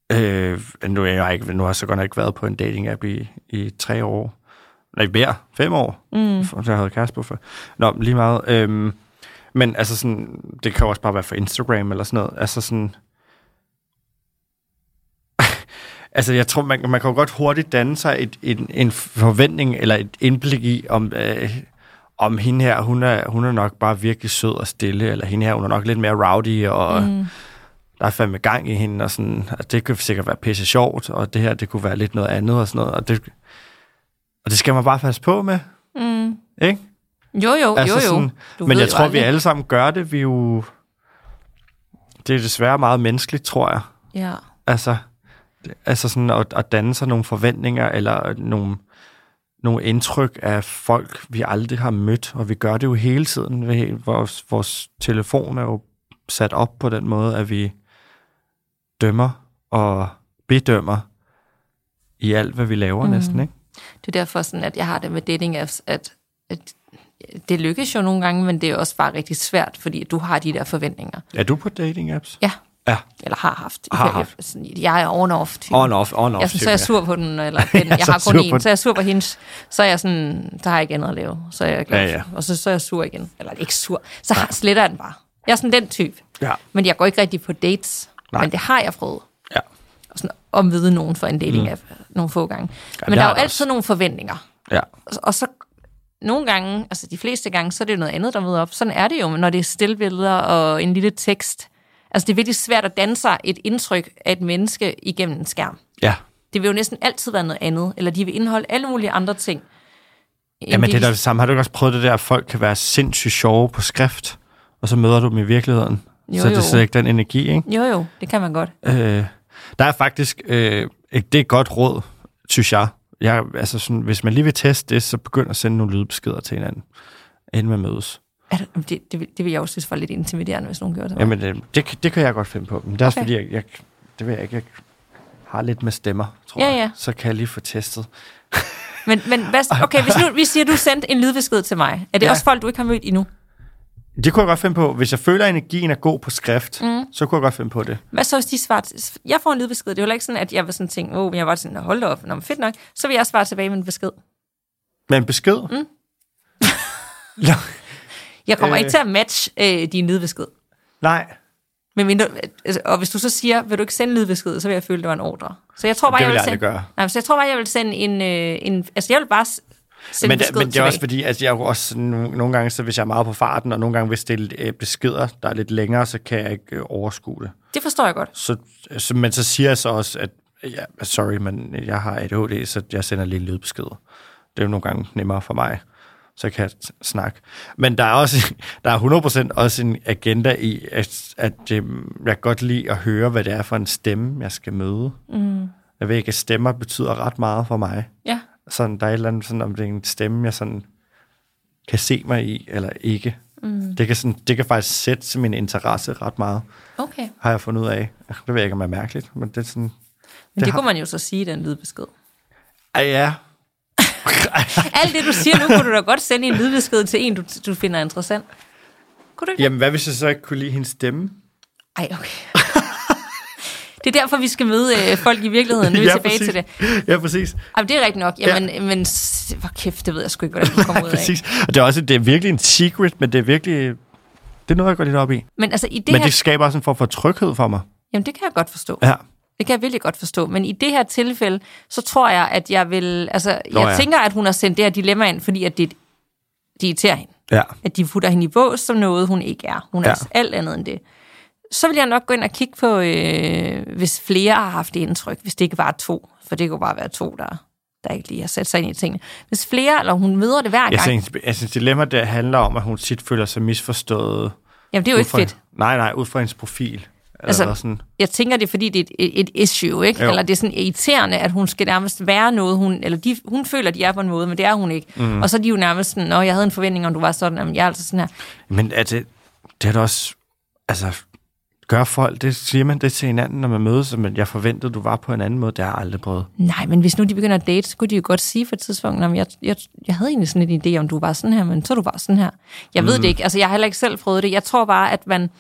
S2: Øh, nu, er jeg ikke, nu har jeg så godt nok ikke været på en dating-app i, i tre år. Nej, mere. Fem år. Mm. For, jeg havde kæreste på for. Nå, lige meget. Øhm, men altså sådan, det kan jo også bare være for Instagram eller sådan noget. Altså sådan... altså, jeg tror, man, man kan jo godt hurtigt danne sig et, en, en forventning eller et indblik i, om, øh, om hende her, hun er, hun er nok bare virkelig sød og stille, eller hende her, hun er nok lidt mere rowdy, og... Mm. Der er fandme gang i hende, og sådan, at det kan sikkert være pisse sjovt, og det her, det kunne være lidt noget andet, og sådan noget, og det, og det skal man bare passe på med, mm. ikke?
S1: Jo, jo, altså jo, jo. Sådan,
S2: men jeg tror, aldrig. Vi alle sammen gør det, vi jo, det er desværre meget menneskeligt, tror jeg.
S1: Ja.
S2: Altså, altså sådan at, at danne sig nogle forventninger, eller nogle, nogle indtryk af folk, vi aldrig har mødt, og vi gør det jo hele tiden. Vores, vores telefon er jo sat op på den måde, at vi dømmer og bedømmer i alt, hvad vi laver mm. næsten, ikke?
S1: Det er derfor sådan, at jeg har det med dating apps, at, at det lykkes jo nogle gange, men det er også bare rigtig svært, fordi du har de der forventninger.
S2: Er du på dating apps?
S1: Ja.
S2: Ja.
S1: Eller har haft.
S2: Har haft.
S1: Jeg, jeg er on-off typen.
S2: On-off, on-off.
S1: Jeg, så er jeg sur på den, eller den, jeg, jeg har kun en, så er jeg sur på hendes, så er jeg sådan, så har jeg ikke andet at lave, så er jeg glad, ja, ja. Og så, så er jeg sur igen, eller ikke sur, så har, sletter jeg den bare. Jeg er sådan den type.
S2: Ja.
S1: Men jeg går ikke rigtig på dates. Nej. Men det har jeg prøvet.
S2: Ja.
S1: Og sådan omvide nogen for en dating-app mm. nogle få gange. Ja, men der er jo altid også nogle forventninger.
S2: Ja.
S1: Og, og så nogle gange, altså de fleste gange, så er det jo noget andet, der møder op. Sådan er det jo, når det er stillbilleder og en lille tekst. Altså det er virkelig svært at danne sig et indtryk af et menneske igennem en skærm.
S2: Ja.
S1: Det vil jo næsten altid være noget andet. Eller de vil indeholde alle mulige andre ting.
S2: Jamen det er da det samme. Har du ikke også prøvet det der, at folk kan være sindssygt sjove på skrift, og så møder du dem i virkeligheden?
S1: Jo,
S2: så det er slet ikke den energi, ikke?
S1: Jo, jo, det kan man godt.
S2: Øh, der er faktisk, øh, det er et godt råd, synes jeg. jeg altså sådan, hvis man lige vil teste det, så begynd at sende nogle lydbeskeder til hinanden, inden man mødes.
S1: Det, det, det vil jeg også synes var lidt intimiderende, hvis nogen gjorde det.
S2: Jamen, det, det, det kan jeg godt finde på. Men det er også okay. Fordi, jeg, jeg, det ved jeg ikke, jeg har lidt med stemmer, tror
S1: ja,
S2: jeg.
S1: Ja.
S2: Så kan jeg lige få testet.
S1: men, men hvad, okay, hvis nu vi siger, at du sendte en lydbesked til mig, er det ja. Også folk, du ikke har mødt endnu?
S2: Det kunne jeg godt finde på. Hvis jeg føler, at energien er god på skrift, mm. så kunne jeg godt finde på det.
S1: Hvad så, hvis de svarer? Jeg får en lydbesked. Det er jo ikke sådan, at jeg vil sådan tænke, åh, oh, jeg var sådan, hold da op, nå, fedt nok. Så vil jeg svare tilbage med en besked.
S2: Med en besked?
S1: Mm. Jeg kommer øh. ikke til at matche øh, din lydbesked.
S2: Nej.
S1: Men mindre, altså, og hvis du så siger, vil du ikke sende lydbesked, så vil jeg føle, det var en ordre. Så jeg tror bare,
S2: det vil
S1: jeg vil
S2: jeg
S1: sende,
S2: gøre.
S1: Nej, så jeg tror bare, jeg vil sende en, øh, en altså jeg vil bare sende
S2: men,
S1: besked
S2: men det er
S1: tilbage.
S2: også fordi, at jeg også nogle, nogle gange, så hvis jeg er meget på farten, og nogle gange hvis det er beskeder, der er lidt længere, så kan jeg ikke øh, overskue det.
S1: Det forstår jeg godt.
S2: Så, så, men så siger jeg så også, at ja, sorry, men jeg har A D H D, så jeg sender lige lydbeskeder. Det er jo nogle gange nemmere for mig. Så kan jeg snakke. Men der er også der er hundrede procent også en agenda i, at, at jeg kan godt lide at høre, hvad det er for en stemme, jeg skal møde. Mm. Jeg ved ikke, at stemmer betyder ret meget for mig.
S1: Ja.
S2: Sådan, der er et eller andet, sådan, om det er en stemme, jeg sådan kan se mig i, eller ikke. Mm. Det, kan sådan, det kan faktisk sætte min interesse ret meget.
S1: Okay.
S2: Har jeg fundet ud af. Det ved jeg ikke, om det er mærkeligt, men det er sådan...
S1: Men det, det har... kunne man jo så sige, den lydbesked.
S2: Ah, ja.
S1: Alt det, du siger nu, kunne du da godt sende en lydbesked til en, du, du finder interessant. Kunne du ikke?
S2: Jamen, hvad hvis jeg så ikke kunne lide hendes stemme?
S1: Ej, okay. Det er derfor, vi skal møde øh, folk i virkeligheden. Nu er vi
S2: ja,
S1: tilbage
S2: præcis.
S1: til det.
S2: Ja, præcis.
S1: Jamen, det er rigtigt nok. Jamen, ja. Men hvor kæft, det ved jeg sgu ikke, hvordan det kommer ud af.
S2: Præcis. Og det er også det er virkelig en secret, men det er virkelig... Det er noget, jeg går lidt op i.
S1: Men, altså, i det
S2: men
S1: her...
S2: det skaber også en form for tryghed for mig.
S1: Jamen, det kan jeg godt forstå.
S2: Ja.
S1: Det kan jeg virkelig godt forstå. Men i det her tilfælde, så tror jeg, at jeg vil... Altså,
S2: Nå,
S1: jeg
S2: ja.
S1: tænker, at hun har sendt det her dilemma ind, fordi at det, de irriterer hende.
S2: Ja.
S1: At de putter hende i bås som noget, hun ikke er. Hun er
S2: ja.
S1: alt andet end det. Så vil jeg nok gå ind og kigge på, øh, hvis flere har haft det indtryk, hvis det ikke var to. For det kunne bare være to, der, der ikke lige har sat sig ind i tingene. Hvis flere, eller hun møder det hver gang...
S2: Jeg synes, jeg synes dilemma, det handler om, at hun tit føler sig misforstået.
S1: Jamen, det er jo ikke
S2: fra,
S1: fedt.
S2: Nej, nej, ud fra hendes profil.
S1: Altså,
S2: sådan.
S1: Jeg tænker, det er, fordi det er et, et issue, ikke? Jo. Eller det er sådan irriterende, at hun skal nærmest være noget, hun, eller de, hun føler, de er på en måde, men det er hun ikke. Mm. Og så er de jo nærmest sådan, nå, jeg havde en forventning, om du var sådan, jamen, jeg er altså sådan her.
S2: Men er det, det er da også, altså, gør folk, det siger man det til hinanden, når man mødes, men jeg forventede, du var på en anden måde, det har jeg aldrig prøvet.
S1: Nej, men hvis nu de begynder at date, så kunne de jo godt sige for et tidspunkt, jamen, jeg, jeg, jeg havde egentlig sådan en idé, om du var sådan her, men så er du bare sådan her. Jeg ved mm. det ikke, altså jeg har heller ikke selv prøvet det. Jeg tror bare, at man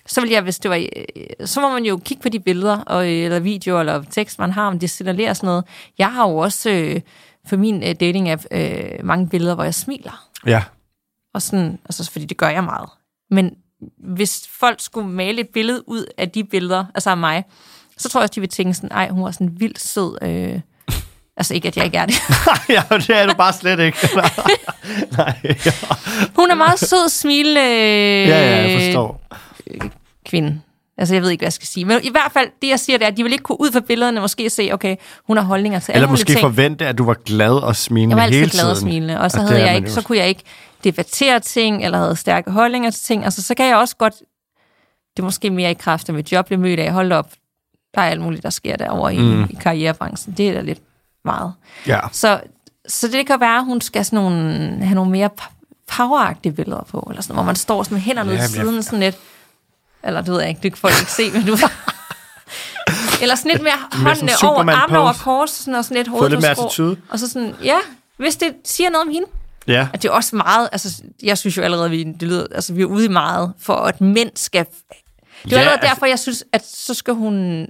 S1: så vil jeg, hvis det var, så må man jo kigge på de billeder, og, eller videoer, eller tekst, man har, om det signalerer sådan noget. Jeg har jo også, øh, for min øh, dating-app, øh, mange billeder, hvor jeg smiler.
S2: Ja.
S1: Og sådan, altså, fordi det gør jeg meget. Men hvis folk skulle male et billede ud af de billeder, altså af mig, så tror jeg også, de vil tænke sådan, ej, hun var sådan vildt sød. Øh, altså ikke, at jeg ikke er det.
S2: Ja, det er du bare slet ikke. Nej, ja.
S1: Hun er meget sød, smilende øh,
S2: ja, ja, jeg forstår.
S1: kvinde. Altså, jeg ved ikke, hvad jeg skal sige. Men i hvert fald, det jeg siger, det er, at de vil ikke kunne ud fra billederne måske se, okay, hun har holdninger til alle
S2: Eller måske
S1: ting.
S2: forvente, at du var glad og smilende hele tiden.
S1: Jeg var altid glad og smilende, og så, og havde jeg ikke, så kunne jeg ikke debattere ting, eller havde stærke holdninger til ting. Altså, så kan jeg også godt, det er måske mere i kraft af mit job, blev mødt af, hold op, der er alt muligt, der sker derovre mm. i, i karrierebranchen. Det er da lidt meget.
S2: Ja.
S1: Så, så det kan være, at hun skal sådan nogle, have nogle mere poweragtige billeder på, eller sådan, hvor man står sådan med hænderne ud til siden, sådan lidt. Eller det ved jeg ikke, det kan folk ikke se, men du... Eller sådan lidt mere håndene over, armene over kors, sådan, og sådan lidt hovedet på skrå.
S2: Attitude.
S1: Og så sådan, ja, hvis det siger noget om hende.
S2: Ja.
S1: At det er også meget, altså, jeg synes jo allerede, vi, det lyder, altså, vi er ude i meget, for at mænd skal... Det er ja, allerede altså... derfor, jeg synes, at så skal hun...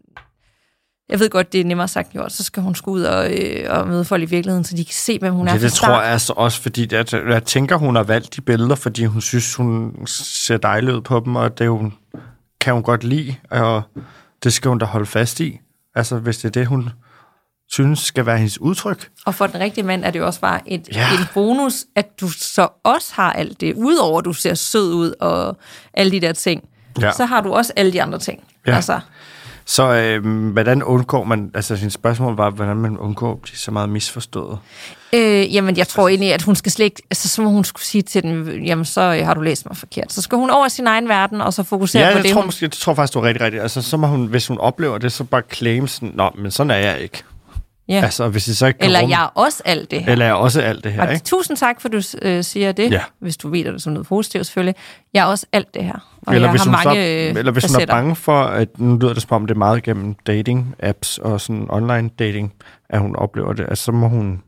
S1: Jeg ved godt, det er nemmere sagt gjort, så skal hun skulle ud og, øh, og møde folk i virkeligheden, så de kan se, hvem hun
S2: det,
S1: er.
S2: Det tror jeg altså også, fordi jeg, jeg tænker, hun har valgt de billeder, fordi hun synes, hun ser dejlig ud på dem, og det er jo, kan hun godt lide, og det skal hun da holde fast i. Altså, hvis det er det, hun synes skal være hendes udtryk.
S1: Og for den rigtige mand er det jo også bare et,
S2: ja.
S1: en bonus, at du så også har alt det, udover at du ser sød ud og alle de der ting. Ja. Så har du også alle de andre ting.
S2: Ja.
S1: Altså...
S2: Så øh, hvordan undgår man, altså sin spørgsmål var, hvordan man undgår at blive så meget misforstået?
S1: Øh, jamen, jeg tror egentlig, at hun skal slet ikke, altså så må hun skulle sige til den, jamen så har du læst mig forkert. Så skal hun over i sin egen verden, og så fokusere
S2: ja,
S1: på
S2: jeg
S1: det.
S2: Tror,
S1: hun...
S2: måske, jeg tror faktisk, du er rigtig rigtigt. Altså så må hun, hvis hun oplever det, så bare claim sådan, nå, men sådan er jeg ikke.
S1: Ja.
S2: Altså, hvis det så ikke
S1: Eller
S2: rum...
S1: jeg er også alt det her.
S2: Eller jeg er også alt det her,
S1: og
S2: ikke?
S1: Tusind tak, for du øh, siger det,
S2: ja.
S1: Hvis du ved det som noget positivt selvfølgelig. Jeg er også alt det her. Og
S2: eller
S1: jeg
S2: hvis,
S1: har
S2: hun,
S1: mange
S2: så, eller hvis hun er bange for, at nu lyder det som om, det er meget gennem dating-apps og sådan online dating, at hun oplever det, altså så må hun...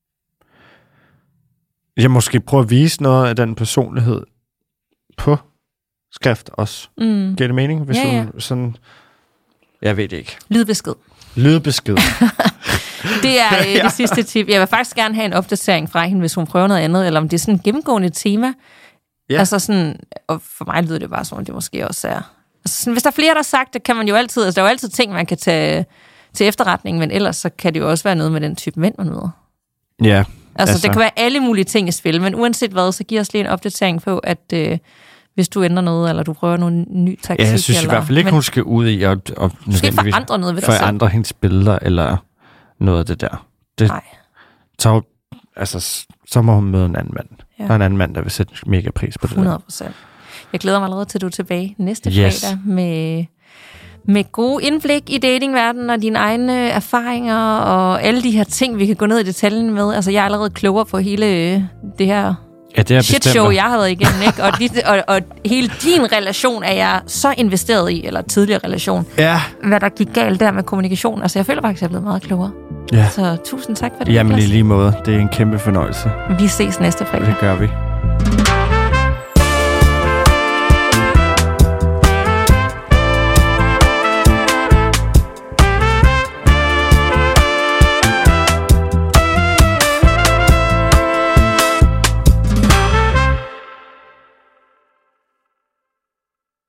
S2: Jeg måske prøve at vise noget af den personlighed på skrift også.
S1: Mm.
S2: Giver det mening? Hvis
S1: ja, ja.
S2: hun sådan... Jeg ved det ikke.
S1: Lydbesked.
S2: Lydbesked.
S1: Det er øh, det sidste tip. Jeg vil faktisk gerne have en opdatering fra hende, hvis hun prøver noget andet, eller om det er sådan et gennemgående tema. Ja. Altså sådan, og for mig lyder det bare som, det måske også er... Altså sådan, hvis der er flere, der har sagt det, kan man jo altid... Altså der er jo altid ting, man kan tage til efterretning, men ellers så kan det jo også være noget med den type mænd, man møder.
S2: Ja.
S1: Altså, altså, det kan være alle mulige ting i spil, men uanset hvad, så giver os lige en opdatering på, at øh, hvis du ændrer noget, eller du prøver nogle ny taktik...
S2: Ja, jeg synes
S1: eller,
S2: i hvert fald ikke,
S1: men,
S2: hun skal ud i at... at
S1: måske forandre noget ved dig selv.
S2: Forandre hendes billeder, eller noget af det der. Det,
S1: Nej.
S2: Så, altså, så må hun møde en anden mand. Ja. Der er en anden mand, der vil sætte mega pris på det.
S1: hundrede procent. Jeg glæder mig allerede til, at du er tilbage næste
S2: yes.
S1: fredag med... med gode indblik i datingverdenen og dine egne erfaringer og alle de her ting, vi kan gå ned i detaljen med. Altså, jeg er allerede klogere på hele det her
S2: ja, det er
S1: shit show, jeg har været igennem, ikke? Og, dit, og, og hele din relation er jeg så investeret i, eller tidligere relation.
S2: Ja.
S1: Hvad der gik galt der med kommunikation. Altså, jeg føler faktisk, at jeg er blevet meget klogere.
S2: Ja.
S1: Så tusind tak for det.
S2: Jamen i lige måde. Det er en kæmpe fornøjelse.
S1: Vi ses næste fredag.
S2: Det gør vi.